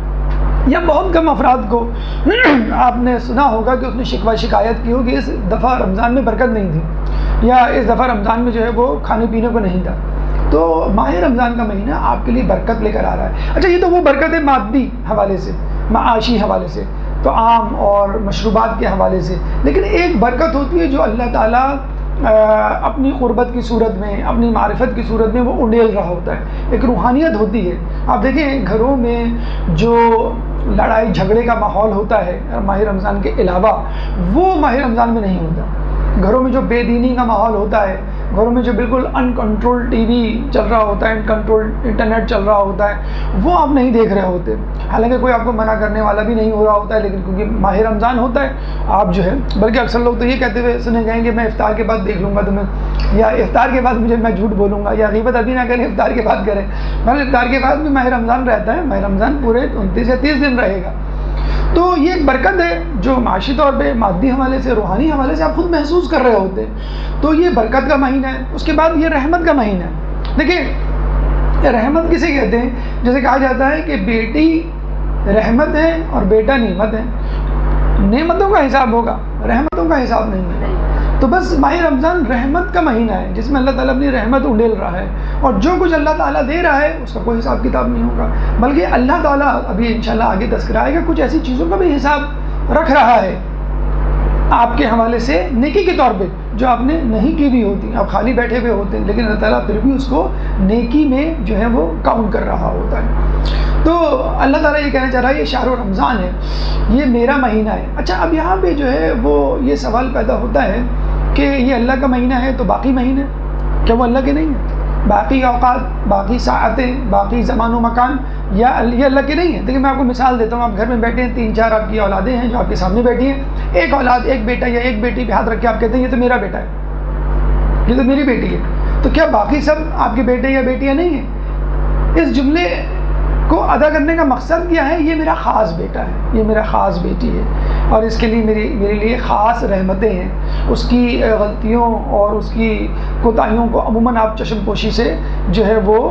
A: یا بہت کم افراد کو آپ نے سنا ہوگا کہ اس نے شکوہ شکایت کی ہوگی اس دفعہ رمضان میں برکت نہیں تھی، یا اس دفعہ رمضان میں جو ہے وہ کھانے پینے کو نہیں تھا. تو ماہ رمضان کا مہینہ آپ کے لیے برکت لے کر آ رہا ہے. اچھا، یہ تو وہ برکت ہے مادی حوالے سے، معاشی حوالے سے، تو عام اور مشروبات کے حوالے سے. لیکن ایک برکت ہوتی ہے جو اللہ تعالیٰ اپنی قربت کی صورت میں، اپنی معرفت کی صورت میں وہ انڈیل رہا ہوتا ہے. ایک روحانیت ہوتی ہے. آپ دیکھیں گھروں میں جو لڑائی جھگڑے کا ماحول ہوتا ہے ماہ رمضان کے علاوہ، وہ ماہ رمضان میں نہیں ہوتا. گھروں میں جو بے دینی کا ماحول ہوتا ہے، گھروں میں جو بالکل ان کنٹرول ٹی وی چل رہا ہوتا ہے، ان کنٹرول انٹرنیٹ چل رہا ہوتا ہے، وہ آپ نہیں دیکھ رہے ہوتے. حالانکہ کوئی آپ کو منع کرنے والا بھی نہیں ہو رہا ہوتا ہے، لیکن کیونکہ ماہ رمضان ہوتا ہے آپ جو ہے، بلکہ اکثر لوگ تو یہ کہتے ہوئے سنے گئے کہ میں افطار کے بعد دیکھ لوں گا تمہیں، یا افطار کے بعد مجھے میں جھوٹ بولوں گا، یا غیبت ابھی نہ کریں افطار کے بعد کریں. مگر افطار کے بعد بھی ماہ رمضان رہتا ہے، ماہ رمضان پورے انتیس یا تیس دن رہے گا. تو یہ ایک برکت ہے جو معاشی طور پہ، مادی حوالے سے، روحانی حوالے سے آپ خود محسوس کر رہے ہوتے ہیں. تو یہ برکت کا مہینہ ہے. اس کے بعد یہ رحمت کا مہینہ ہے. دیکھیں رحمت کسے کہتے ہیں؟ جیسے کہا جاتا ہے کہ بیٹی رحمت ہے اور بیٹا نعمت ہے. نعمتوں کا حساب ہوگا، رحمتوں کا حساب نہیں ہے. تو بس ماہ رمضان رحمت کا مہینہ ہے جس میں اللہ تعالیٰ اپنی رحمت انڈیل رہا ہے، اور جو کچھ اللہ تعالیٰ دے رہا ہے اس کا کوئی حساب کتاب نہیں ہوگا، بلکہ اللہ تعالیٰ ابھی انشاءاللہ آگے تذکرہ آئے گا کچھ ایسی چیزوں کا بھی حساب رکھ رہا ہے آپ کے حوالے سے نیکی کے طور پہ، جو آپ نے نہیں کی بھی ہوتی. آپ خالی بیٹھے ہوئے ہوتے ہیں، لیکن اللہ تعالیٰ پھر بھی اس کو نیکی میں جو ہے وہ کاؤنٹ کر رہا ہوتا ہے. تو اللہ تعالیٰ یہ کہنا چاہ رہا ہے یہ شہر رمضان ہے، یہ میرا مہینہ ہے. اچھا، اب یہاں پہ جو ہے وہ یہ سوال پیدا ہوتا ہے کہ یہ اللہ کا مہینہ ہے تو باقی مہینے کیا وہ اللہ کے نہیں ہیں؟ باقی اوقات، باقی ساعتیں، باقی زمان و مکان یا یہ اللہ کے نہیں ہیں؟ دیکھیں میں آپ کو مثال دیتا ہوں. آپ گھر میں بیٹھے ہیں، تین چار آپ کی اولادیں ہیں جو آپ کے سامنے بیٹھی ہیں. ایک اولاد، ایک بیٹا یا ایک بیٹی پہ ہاتھ رکھ کے آپ کہتے ہیں یہ تو میرا بیٹا ہے، یہ تو میری بیٹی ہے. تو کیا باقی سب آپ کے بیٹے یا بیٹیاں نہیں ہیں؟ اس جملے کو ادا کرنے کا مقصد کیا ہے؟ یہ میرا خاص بیٹا ہے، یہ میرا خاص بیٹی ہے، اور اس کے لیے میری میرے لیے خاص رحمتیں ہیں. اس کی غلطیوں اور اس کی کوتاہیوں کو عموماً آپ چشم پوشی سے جو ہے وہ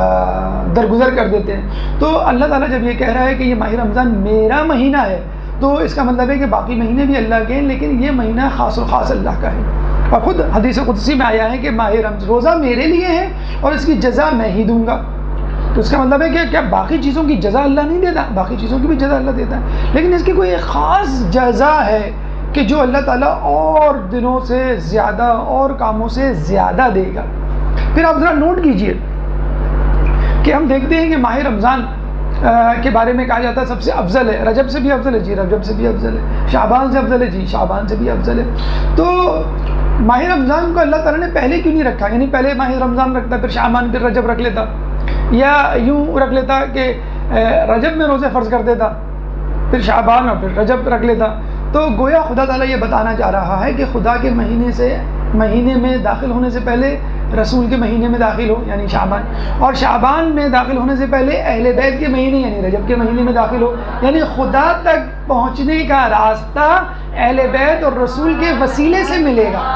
A: درگزر کر دیتے ہیں. تو اللہ تعالیٰ جب یہ کہہ رہا ہے کہ یہ ماہ رمضان میرا مہینہ ہے، تو اس کا مطلب ہے کہ باقی مہینے بھی اللہ کے ہیں، لیکن یہ مہینہ خاص و خاص اللہ کا ہے. اور خود حدیث قدسی میں آیا ہے کہ ماہ رمضان روزہ میرے لیے ہے اور اس کی جزا میں ہی دوں گا. تو اس کا مطلب ہے کہ کیا باقی چیزوں کی جزا اللہ نہیں دیتا؟ باقی چیزوں کی بھی جزا اللہ دیتا ہے، لیکن اس کی کوئی ایک خاص جزا ہے کہ جو اللہ تعالیٰ اور دنوں سے زیادہ اور کاموں سے زیادہ دے گا. پھر آپ ذرا نوٹ کیجئے کہ ہم دیکھتے ہیں کہ ماہ رمضان کے بارے میں کہا جاتا ہے سب سے افضل ہے، رجب سے بھی افضل ہے، جی رجب سے بھی افضل ہے، شعبان سے افضل ہے، جی شعبان سے بھی افضل ہے۔ تو ماہ رمضان کو اللہ تعالیٰ نے پہلے کیوں نہیں رکھا؟ یعنی پہلے ماہ رمضان رکھتا پھر شعبان پھر رجب رکھ لیتا، یا یوں رکھ لیتا کہ رجب میں روزے فرض کر دیتا پھر شعبان اور پھر رجب رکھ لیتا۔ تو گویا خدا تعالیٰ یہ بتانا چاہ رہا ہے کہ خدا کے مہینے سے مہینے میں داخل ہونے سے پہلے رسول کے مہینے میں داخل ہو یعنی شعبان، اور شعبان میں داخل ہونے سے پہلے اہل بیت کے مہینے یعنی رجب کے مہینے میں داخل ہو، یعنی خدا تک پہنچنے کا راستہ اہل بیت اور رسول کے وسیلے سے ملے گا۔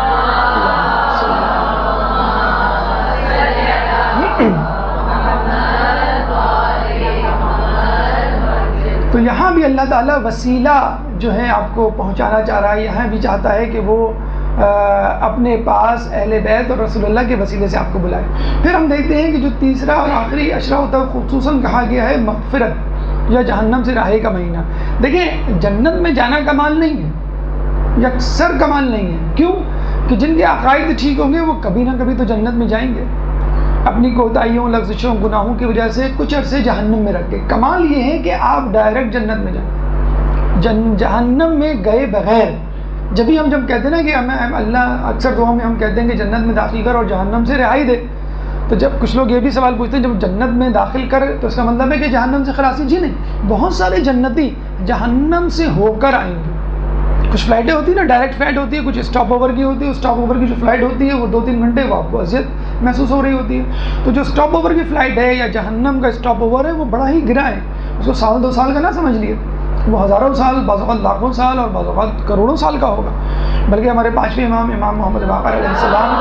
A: تو یہاں بھی اللہ تعالیٰ وسیلہ جو ہے آپ کو پہنچانا چاہ رہا ہے، یہاں بھی چاہتا ہے کہ وہ اپنے پاس اہل بیت اور رسول اللہ کے وسیلے سے آپ کو بلائے۔ پھر ہم دیکھتے ہیں کہ جو تیسرا اور آخری عشرہ ہوتا ہے خصوصاً کہا گیا ہے مغفرت یا جہنم سے رہائی کا مہینہ۔ دیکھیں جنت میں جانا کمال نہیں ہے، یکسر کمال نہیں ہے، کیوں کہ جن کے عقائد ٹھیک ہوں گے وہ کبھی نہ کبھی تو جنت میں جائیں گے، اپنی کوتاہیوں لغزشوں گناہوں کی وجہ سے کچھ عرصے جہنم میں رکھ کے۔ کمال یہ ہے کہ آپ ڈائریکٹ جنت میں جائیں، جن جہنم میں گئے بغیر۔ جبھی ہم جب کہتے ہیں نا کہ ہمیں اللہ اکثر دعاؤں میں ہم کہتے ہیں کہ جنت میں داخل کر اور جہنم سے رہائی دے، تو جب کچھ لوگ یہ بھی سوال پوچھتے ہیں جب جنت میں داخل کر تو اس کا مطلب ہے کہ جہنم سے خلاصی؟ جی نہیں، بہت سارے جنتی جہنم سے ہو کر آئیں گے۔ کچھ فلائٹیں ہوتی ہیں نا ڈائریکٹ فلائٹ ہوتی ہے، کچھ اسٹاپ اوور کی ہوتی ہے، اسٹاپ اوور کی جو فلائٹ ہوتی ہے وہ دو تین گھنٹے وہ آپ کو اذیت محسوس ہو رہی ہوتی ہے۔ تو جو اسٹاپ اوور کی فلائٹ ہے یا جہنم کا اسٹاپ اوور ہے وہ بڑا ہی گرا ہے، اس کو سال دو سال کا نہ سمجھ لیے، وہ ہزاروں سال بعض اوقات لاکھوں سال اور بعض اوقات کروڑوں سال کا ہوگا۔ بلکہ ہمارے پانچویں امام امام محمد باقر علیہ السلام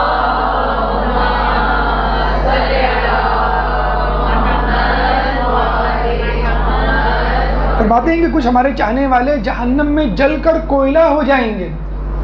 A: فرماتے ہیں کہ کچھ ہمارے چاہنے والے جہنم میں جل کر کوئلہ ہو جائیں گے،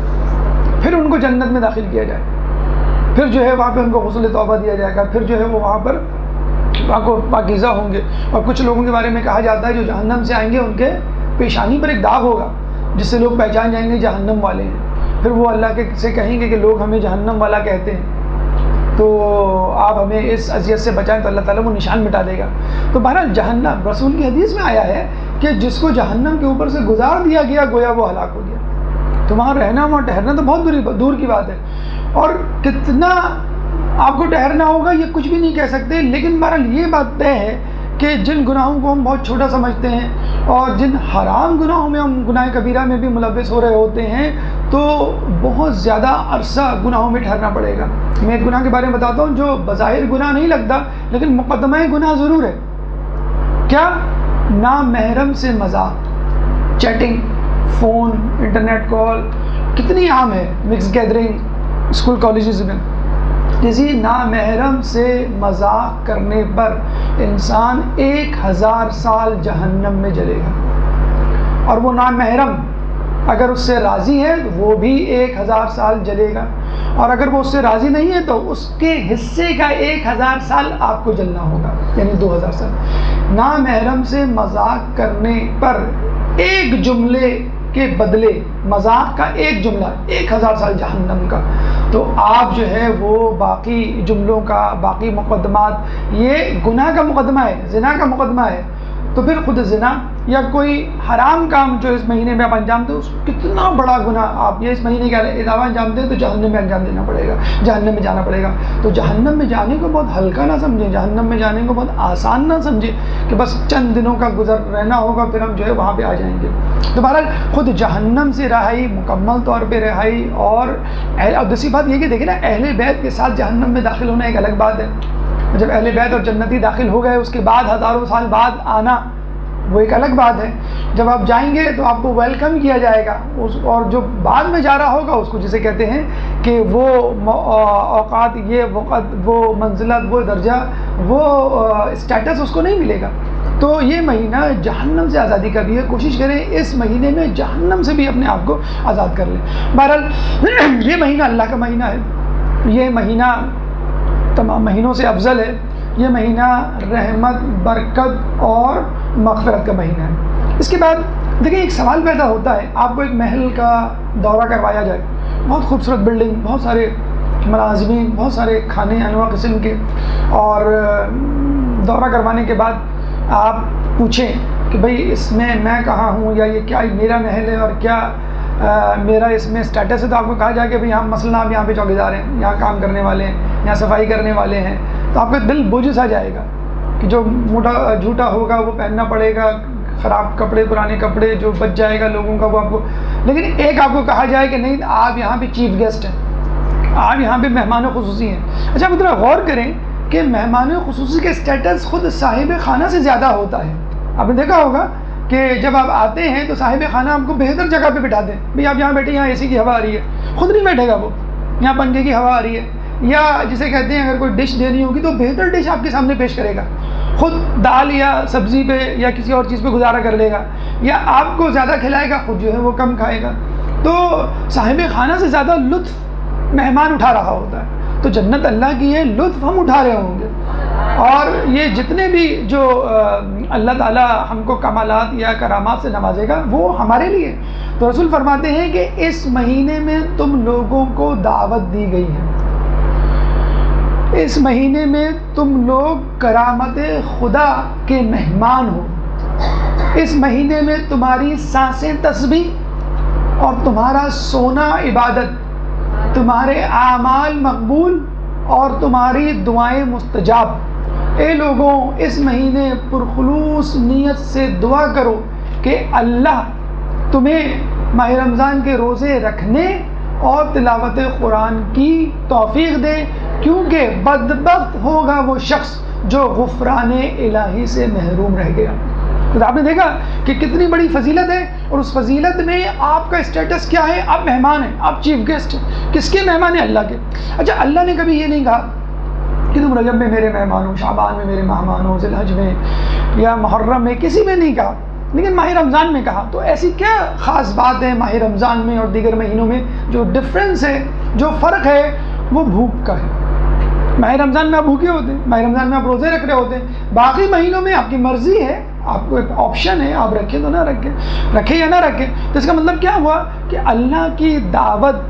A: پھر ان کو جنت میں داخل کیا جائے، پھر جو ہے وہاں پہ ان کو غسل توبہ دیا جائے گا، پھر جو ہے وہ وہاں پر پاک و پاکیزہ ہوں گے۔ اور کچھ لوگوں کے بارے میں کہا جاتا ہے جو جہنم سے آئیں گے ان کے پیشانی پر ایک داغ ہوگا جس سے لوگ پہچان جائیں گے جہنم والے ہیں، پھر وہ اللہ کے سے کہیں گے کہ لوگ ہمیں جہنم والا کہتے ہیں تو آپ ہمیں اس اذیت سے بچائیں، تو اللہ تعالیٰ وہ نشان مٹا دے گا۔ تو بہرحال جہنم رسول کی حدیث میں آیا ہے کہ جس کو جہنم کے اوپر سے گزار دیا گیا گویا وہ ہلاک ہو گیا۔ تو وہاں رہنا وہاں ٹھہرنا تو بہت دوری دور کی بات ہے، اور کتنا آپ کو ٹھہرنا ہوگا یہ کچھ بھی نہیں کہہ سکتے، لیکن بہرحال یہ بات طے ہے کہ جن گناہوں کو ہم بہت چھوٹا سمجھتے ہیں اور جن حرام گناہوں میں ہم گناہ کبیرہ میں بھی ملوث ہو رہے ہوتے ہیں تو بہت زیادہ عرصہ گناہوں میں ٹھہرنا پڑے گا۔ میں ایک گناہ کے بارے میں بتاتا ہوں جو بظاہر گناہ نہیں لگتا لیکن مقدمہ گناہ ضرور ہے۔ کیا؟ نامحرم سے مذاق، چیٹنگ، فون، انٹرنیٹ کال کتنی عام ہے، مکس گیدرنگ اسکول کالجز میں۔ کسی نامحرم سے مذاق کرنے پر انسان ایک ہزار سال جہنم میں جلے گا، اور وہ نامحرم اگر اس سے راضی ہے تو وہ بھی ایک ہزار سال جلے گا، اور اگر وہ اس سے راضی نہیں ہے تو اس کے حصے کا ایک ہزار سال آپ کو جلنا ہوگا، یعنی دو ہزار سال۔ نامحرم سے مذاق کرنے پر ایک جملے کے بدلے مذاق کا ایک جملہ ایک ہزار سال جہنم کا۔ تو آپ جو ہے وہ باقی جملوں کا، باقی مقدمات، یہ گناہ کا مقدمہ ہے، زنا کا مقدمہ ہے، تو پھر خود زنا یا کوئی حرام کام جو اس مہینے میں آپ انجام دیں، اس کتنا بڑا گناہ آپ یہ اس مہینے کے علاوہ انجام دیں تو جہنم میں انجام دینا پڑے گا، جہنم میں جانا پڑے گا۔ تو جہنم میں جانے کو بہت ہلکا نہ سمجھیں، جہنم میں جانے کو بہت آسان نہ سمجھیں کہ بس چند دنوں کا گزر رہنا ہوگا پھر ہم جو ہے وہاں پہ آ جائیں گے۔ تو بہرحال خود جہنم سے رہائی، مکمل طور پہ رہائی، اور اور دوسری بات یہ کہ دیکھیں نا اہل بیت کے ساتھ جہنم میں داخل ہونا ایک الگ بات ہے۔ جب اہل بیت اور جنتی داخل ہو گئے اس کے بعد ہزاروں سال بعد آنا وہ ایک الگ بات ہے۔ جب آپ جائیں گے تو آپ کو ویلکم کیا جائے گا، اور جو بعد میں جا رہا ہوگا اس کو جسے کہتے ہیں کہ وہ اوقات، یہ وقت، وہ منزلت، وہ درجہ، وہ اسٹیٹس اس کو نہیں ملے گا۔ تو یہ مہینہ جہنم سے آزادی کا بھی ہے، کوشش کریں اس مہینے میں جہنم سے بھی اپنے آپ کو آزاد کر لیں۔ بہرحال یہ مہینہ اللہ کا مہینہ ہے، یہ مہینہ تمام مہینوں سے افضل ہے، یہ مہینہ رحمت، برکت اور مغفرت کا مہینہ ہے۔ اس کے بعد دیکھیں ایک سوال پیدا ہوتا ہے، آپ کو ایک محل کا دورہ کروایا جائے، بہت خوبصورت بلڈنگ، بہت سارے ملازمین، بہت سارے کھانے انواع قسم کے، اور دورہ کروانے کے بعد آپ پوچھیں کہ بھئی اس میں میں کہاں ہوں، یا یہ کیا میرا محل ہے اور کیا آ, میرا اس میں اسٹیٹس ہے، تو آپ کو کہا جائے کہ بھئی ہم مثلاً آپ یہاں پہ چوکیدار ہیں، یہاں کام کرنے والے ہیں، یہاں صفائی کرنے والے ہیں، تو آپ کا دل بوجھ سا جائے گا کہ جو موٹا جھوٹا ہوگا وہ پہننا پڑے گا، خراب کپڑے پرانے کپڑے جو بچ جائے گا لوگوں کا وہ آپ کو. لیکن ایک آپ کو کہا جائے کہ نہیں آپ یہاں پہ چیف گیسٹ ہیں، آپ یہاں پہ مہمان خصوصی ہیں. اچھا آپ ذرا غور کریں کہ مہمان خصوصی کا اسٹیٹس خود صاحب خانہ سے زیادہ ہوتا ہے. آپ نے دیکھا ہوگا کہ جب آپ آتے ہیں تو صاحب خانہ آپ کو بہتر جگہ پہ بٹھا دیں، بھئی آپ یہاں بیٹھے، یہاں اے سی کی ہوا آ رہی ہے، خود نہیں بیٹھے گا وہ، یہاں پنکھے کی ہوا آ رہی ہے. یا جسے کہتے ہیں اگر کوئی ڈش دینی ہوگی تو بہتر ڈش آپ کے سامنے پیش کرے گا، خود دال یا سبزی پہ یا کسی اور چیز پہ گزارا کر لے گا، یا آپ کو زیادہ کھلائے گا، خود جو ہے وہ کم کھائے گا. تو صاحب خانہ سے زیادہ لطف مہمان اٹھا رہا ہوتا ہے. تو جنت اللہ کی ہے، لطف ہم اٹھا رہے ہوں گے. اور یہ جتنے بھی جو اللہ تعالیٰ ہم کو کمالات یا کرامات سے نوازے گا وہ ہمارے لیے. تو رسول فرماتے ہیں کہ اس مہینے میں تم لوگوں کو دعوت دی گئی ہے، اس مہینے میں تم لوگ کرامت خدا کے مہمان ہو، اس مہینے میں تمہاری سانسیں تسبیح اور تمہارا سونا عبادت، تمہارے اعمال مقبول اور تمہاری دعائیں مستجاب. اے لوگوں اس مہینے پرخلوص نیت سے دعا کرو کہ اللہ تمہیں ماہ رمضان کے روزے رکھنے اور تلاوت قرآن کی توفیق دے، کیونکہ بدبخت ہوگا وہ شخص جو غفران الہی سے محروم رہ گیا. تو آپ نے دیکھا کہ کتنی بڑی فضیلت ہے، اور اس فضیلت میں آپ کا اسٹیٹس کیا ہے؟ آپ مہمان ہیں، آپ چیف گیسٹ ہیں. کس کے مہمان ہیں؟ اللہ کے. اچھا اللہ نے کبھی یہ نہیں کہا کہ تم رجب میں میرے مہمان ہو، شعبان میں میرے مہمان ہو، ذی الحج میں یا محرم میں، کسی میں نہیں کہا، لیکن ماہ رمضان میں کہا. تو ایسی کیا خاص بات ہے ماہ رمضان میں اور دیگر مہینوں میں؟ جو ڈفرینس ہے، جو فرق ہے، وہ بھوک کا ہے. ماہ رمضان میں آپ بھوکے ہوتے ہیں، ماہ رمضان میں آپ روزے رکھ رہے ہوتے ہیں. باقی مہینوں میں آپ کی مرضی ہے، آپ کو ایک آپشن ہے، آپ رکھیں تو نہ رکھیں، رکھیں یا نہ رکھیں. تو اس کا مطلب کیا ہوا کہ اللہ کی دعوت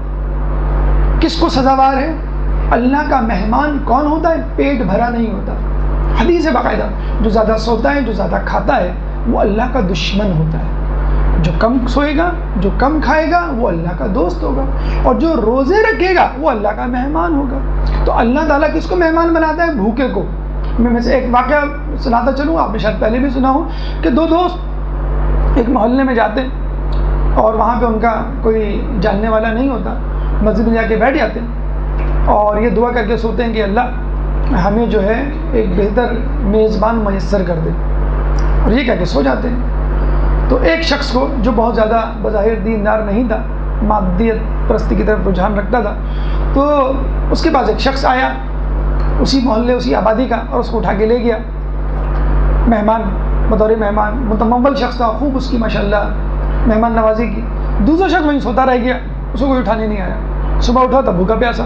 A: کس کو سزاوار ہے؟ اللہ کا مہمان کون ہوتا ہے؟ پیٹ بھرا نہیں ہوتا. حدیث ہے باقاعدہ، جو زیادہ سوتا ہے، جو زیادہ کھاتا ہے، وہ اللہ کا دشمن ہوتا ہے. جو کم سوئے گا، جو کم کھائے گا، وہ اللہ کا دوست ہوگا، اور جو روزے رکھے گا وہ اللہ کا مہمان ہوگا. تو اللہ تعالیٰ کس کو مہمان بناتا ہے؟ بھوکے کو. میں میں سے ایک واقعہ سناتا چلوں، آپ نے شاید پہلے بھی سنا ہو کہ دو دوست ایک محلے میں جاتے اور وہاں پہ ان کا کوئی جاننے والا نہیں ہوتا، مسجد میں جا کے بیٹھ جاتے اور یہ دعا کر کے سوتے ہیں کہ اللہ ہمیں جو ہے ایک بہتر میزبان میسر کر دے، اور یہ کہہ کے سو جاتے ہیں. تو ایک شخص کو جو بہت زیادہ بظاہر دیندار نہیں تھا، مادیت پرستی کی طرف رجحان رکھتا تھا، تو اس کے پاس ایک شخص آیا اسی محلے اسی آبادی کا، اور اس کو اٹھا کے لے گیا مہمان بطور مہمان. متمول شخص تھا، خوب اس کی ماشاءاللہ مہمان نوازی کی. دوسرا شخص وہیں سوتا رہ گیا، اس کو کوئی اٹھانے نہیں آیا. صبح اٹھا تھا بھوکا پیاسا.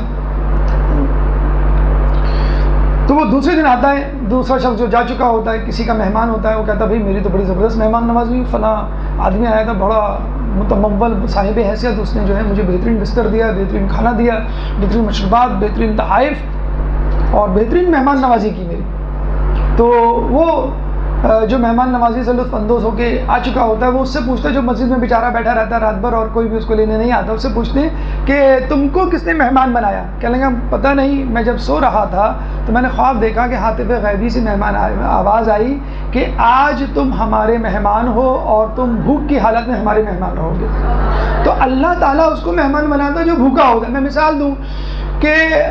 A: تو وہ دوسرے دن آتا ہے، دوسرا شخص جو جا چکا ہوتا ہے، کسی کا مہمان ہوتا ہے، وہ کہتا ہے بھائی میری تو بڑی زبردست مہمان نوازی ہوئی، فلاں آدمی آیا تھا بڑا متمول صاحب حیثیت، اس نے جو ہے مجھے بہترین بستر دیا، بہترین کھانا دیا، بہترین مشروبات، بہترین تحائف اور بہترین مہمان نوازی کی میری. تو وہ جو مہمان نوازی سے لطف اندوز ہو کے آ چکا ہوتا ہے، وہ اس سے پوچھتا ہے، جو مسجد میں بیچارہ بیٹھا رہتا ہے رات بھر اور کوئی بھی اس کو لینے نہیں آتا، اس سے پوچھتے ہیں کہ تم کو کس نے مہمان بنایا؟ کہنے لگا پتہ نہیں، میں جب سو رہا تھا تو میں نے خواب دیکھا کہ ہاتف غیبی سے مہمان آواز آئی کہ آج تم ہمارے مہمان ہو اور تم بھوک کی حالت میں ہمارے مہمان رہو گے. تو اللہ تعالیٰ اس کو مہمان بناتا ہے جو بھوکا ہوتا ہے. میں مثال دوں کہ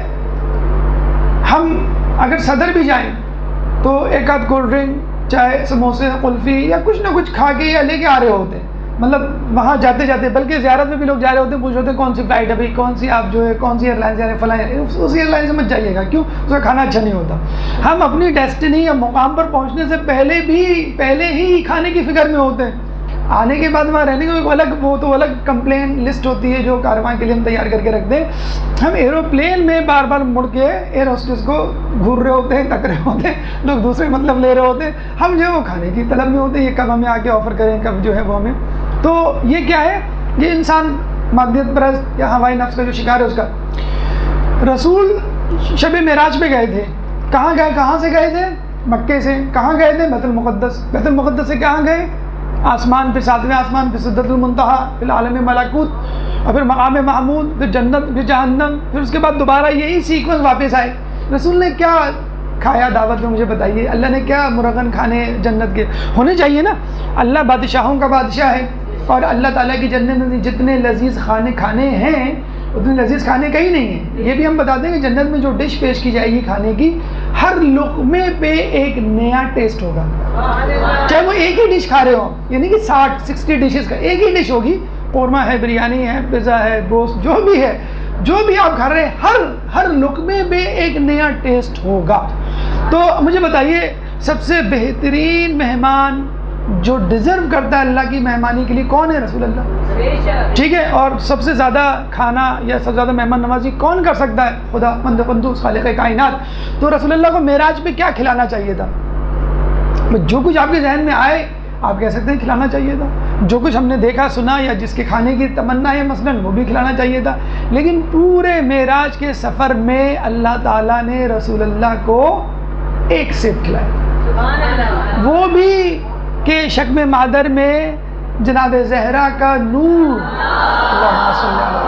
A: ہم اگر صدر بھی جائیں تو ایک آدھ کولڈ ڈرنک، چاہے سموسے، قلفی یا کچھ نہ کچھ کھا کے یا لے کے آ رہے ہوتے ہیں. مطلب وہاں جاتے جاتے، بلکہ زیارت میں بھی لوگ جا رہے ہوتے ہیں، پوچھ رہے ہوتے ہیں کون سی فلائٹ ہے بھائی، کون سی آپ جو ہے کون سی ایئر لائن سے، فلاں اسی ایئر لائن سے مت جائیے گا. کیوں؟ اس کا کھانا اچھا نہیں ہوتا. ہم اپنی ڈیسٹنی یا مقام پر پہنچنے سے پہلے بھی پہلے ہی کھانے کی فکر میں ہوتے ہیں. آنے کے بعد وہاں رہنے کا ایک الگ وہ تو الگ کمپلین لسٹ ہوتی ہے جو کارواں کے لیے ہم تیار کر کے رکھتے ہیں. ہم ایروپلین میں بار بار مڑ کے ایئر ہوسٹس کو گھور رہے ہوتے ہیں، تک رہے ہوتے ہیں، لوگ دوسرے مطلب لے رہے ہوتے ہیں، ہم جو ہے وہ کھانے کی طلب میں ہوتے ہیں، یہ کب ہمیں آ کے آفر کریں، کب جو ہے وہ ہمیں. تو یہ کیا ہے؟ یہ انسان مادیت پرست یا ہوائی نفس کا جو شکار ہے اس کا. رسول شب معراج پہ گئے تھے. کہاں گئے؟ کہاں سے گئے تھے؟ مکے سے کہاں گئے تھے؟ بیت المقدس. بیت المقدس سے کہاں گئے؟ آسمان پہ، ساتویں آسمان پہ سدرۃ المنتہا، پھر عالم ملکوت، اور پھر مقام محمود، پھر جنت، پھر جہنم، پھر اس کے بعد دوبارہ یہی سیکوینس واپس آئے. رسول نے کیا کھایا دعوت میں؟ مجھے بتائیے. اللہ نے کیا مرغن کھانے جنت کے ہونے چاہیے نا. اللہ بادشاہوں کا بادشاہ ہے، اور اللہ تعالیٰ کی جنت میں جتنے لذیذ کھانے کھانے ہیں اتنے لذیذ کھانے کہیں نہیں ہیں. یہ بھی ہم بتاتے ہیں کہ جنت میں جو ڈش پیش کی جائے گی کھانے کی، ہر لقمے پہ ایک نیا ٹیسٹ ہوگا. چاہے وہ ایک ہی ڈش کھا رہے ہوں، یعنی کہ ساٹھ سکسٹی ڈشز کا ایک ہی ڈش ہوگی، قورمہ ہے، بریانی ہے، پیزا ہے، گوشت، جو بھی ہے، جو بھی آپ کھا رہے ہیں، ہر ہر لقمے پہ ایک نیا ٹیسٹ ہوگا. تو مجھے بتائیے سب سے بہترین مہمان جو ڈیزرو کرتا ہے اللہ کی مہمانی کے لیے کون ہے؟ رسول اللہ. ٹھیک ہے. اور سب سے زیادہ کھانا یا سب سے زیادہ مہمان نوازی کون کر سکتا ہے؟ خدا مند قدوس خالق کائنات. تو رسول اللہ کو معراج پہ کیا کھلانا چاہیے تھا؟ جو کچھ آپ کے ذہن میں آئے آپ کہہ سکتے ہیں کھلانا چاہیے تھا. جو کچھ ہم نے دیکھا سنا یا جس کے کھانے کی تمنا ہے مثلاً وہ بھی کھلانا چاہیے تھا. لیکن پورے معراج کے سفر میں اللہ تعالیٰ نے رسول اللہ کو ایک سیب کھلایا، وہ بھی کہ شکم مادر میں جناب زہرا کا نور. اللہم صلی علی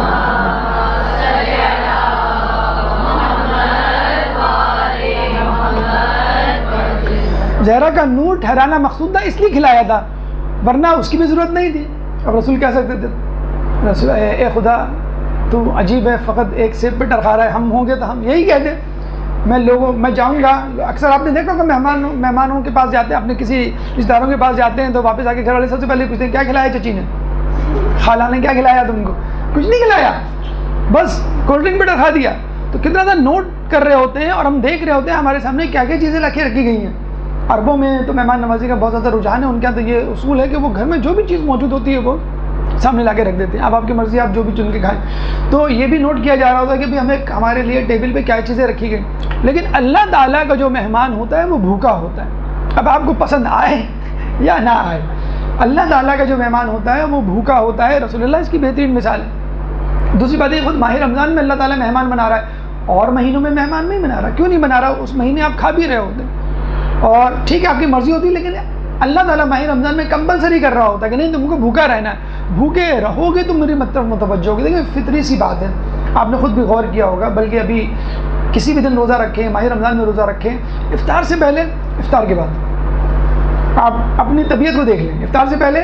A: زہرا کا نور ٹھہرانا مقصود تھا، اس لیے کھلایا تھا، ورنہ اس کی بھی ضرورت نہیں تھی. اب رسول کہہ سکتے تھے رسول اے خدا تو عجیب ہے، فقط ایک سیب پہ ٹرکھا رہا ہے، ہم ہوں گے تو ہم یہی کہتے. میں لوگوں میں جاؤں گا، اکثر آپ نے دیکھا کہ مہمان مہمانوں کے پاس جاتے ہیں، اپنے کسی رشتہ داروں کے پاس جاتے ہیں تو واپس آ کے گھر والے سب سے پہلے پوچھتے ہیں کیا کھلایا چچی نے، خالہ نے کیا کھلایا تم کو؟ کچھ نہیں کھلایا، بس کولڈ ڈرنک پہ ٹرکھا دیا. تو کتنا زیادہ نوٹ کر رہے ہوتے ہیں اور ہم دیکھ رہے ہوتے ہیں ہمارے سامنے کیا کیا چیزیں رکھی رکھی گئی ہیں. عربوں میں تو مہمان نوازی کا بہت زیادہ رجحان ہے، ان کے یہاں تو یہ اصول ہے کہ وہ گھر میں جو بھی چیز موجود ہوتی ہے وہ سامنے لا کے رکھ دیتے ہیں. اب آپ کی مرضی، آپ جو بھی چن کے کھائیں. تو یہ بھی نوٹ کیا جا رہا ہوتا ہے کہ ہمیں ہمارے لیے ٹیبل پہ کیا چیزیں رکھی گئی. لیکن اللہ تعالیٰ کا جو مہمان ہوتا ہے وہ بھوکا ہوتا ہے. اب آپ کو پسند آئے یا نہ آئے، اللہ تعالیٰ کا جو مہمان ہوتا ہے وہ بھوکا ہوتا ہے. رسول اللہ اس کی بہترین مثال ہے. دوسری بات ہے خود ماہ رمضان میں اللہ تعالیٰ مہمان بنا رہا ہے، اور مہینوں میں مہمان نہیں بنا رہا. کیوں نہیں بنا رہا؟ اس مہینے آپ کھا بھی رہے ہوتے ہیں، اور ٹھیک ہے آپ کی مرضی ہوتی ہے، لیکن اللہ تعالیٰ ماہ رمضان میں کمپلسری کر رہا ہوتا ہے کہ نہیں تم کو بھوکا رہنا ہے. بھوکے رہو گے تو میری مطلب متوجہ ہوگی. دیکھیں فطری سی بات ہے، آپ نے خود بھی غور کیا ہوگا، بلکہ ابھی کسی بھی دن روزہ رکھیں، ماہ رمضان میں روزہ رکھیں، افطار سے پہلے افطار کے بعد آپ اپنی طبیعت کو دیکھ لیں. افطار سے پہلے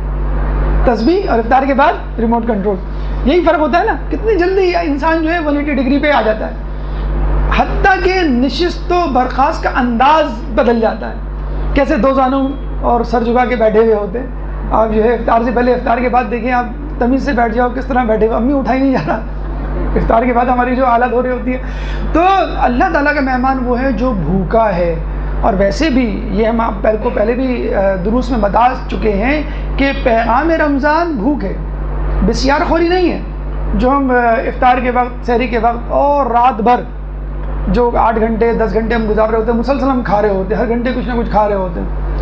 A: تسبیح اور افطار کے بعد ریموٹ کنٹرول. یہی فرق ہوتا ہے نا. کتنی جلدی انسان جو ہے ون ایٹی ڈگری پہ آ جاتا ہے، حتیٰ کہ نشست و برخاست کا انداز بدل جاتا ہے. کیسے دو زانوں اور سر جھکا کے بیٹھے ہوئے ہوتے ہیں آپ، جو ہے افطار سے پہلے افطار کے بعد دیکھیں آپ تمیز سے بیٹھ جاؤ کس طرح بیٹھے ہوئے. امی اٹھا ہی نہیں جا رہا افطار کے بعد ہماری جو حالت ہو رہی ہوتی ہے. تو اللہ تعالیٰ کا مہمان وہ ہے جو بھوکا ہے. اور ویسے بھی یہ ہم آپ کو پہلے بھی دروس میں بتا چکے ہیں کہ پیغام رمضان بھوک ہے، بسیار خوری نہیں ہے. جو ہم افطار کے وقت، سحری کے وقت اور رات بھر جو آٹھ گھنٹے دس گھنٹے ہم گزار رہے ہوتے ہیں، مسلسل ہم کھا رہے ہوتے ہیں، ہر گھنٹے کچھ نہ کچھ کھا رہے ہوتے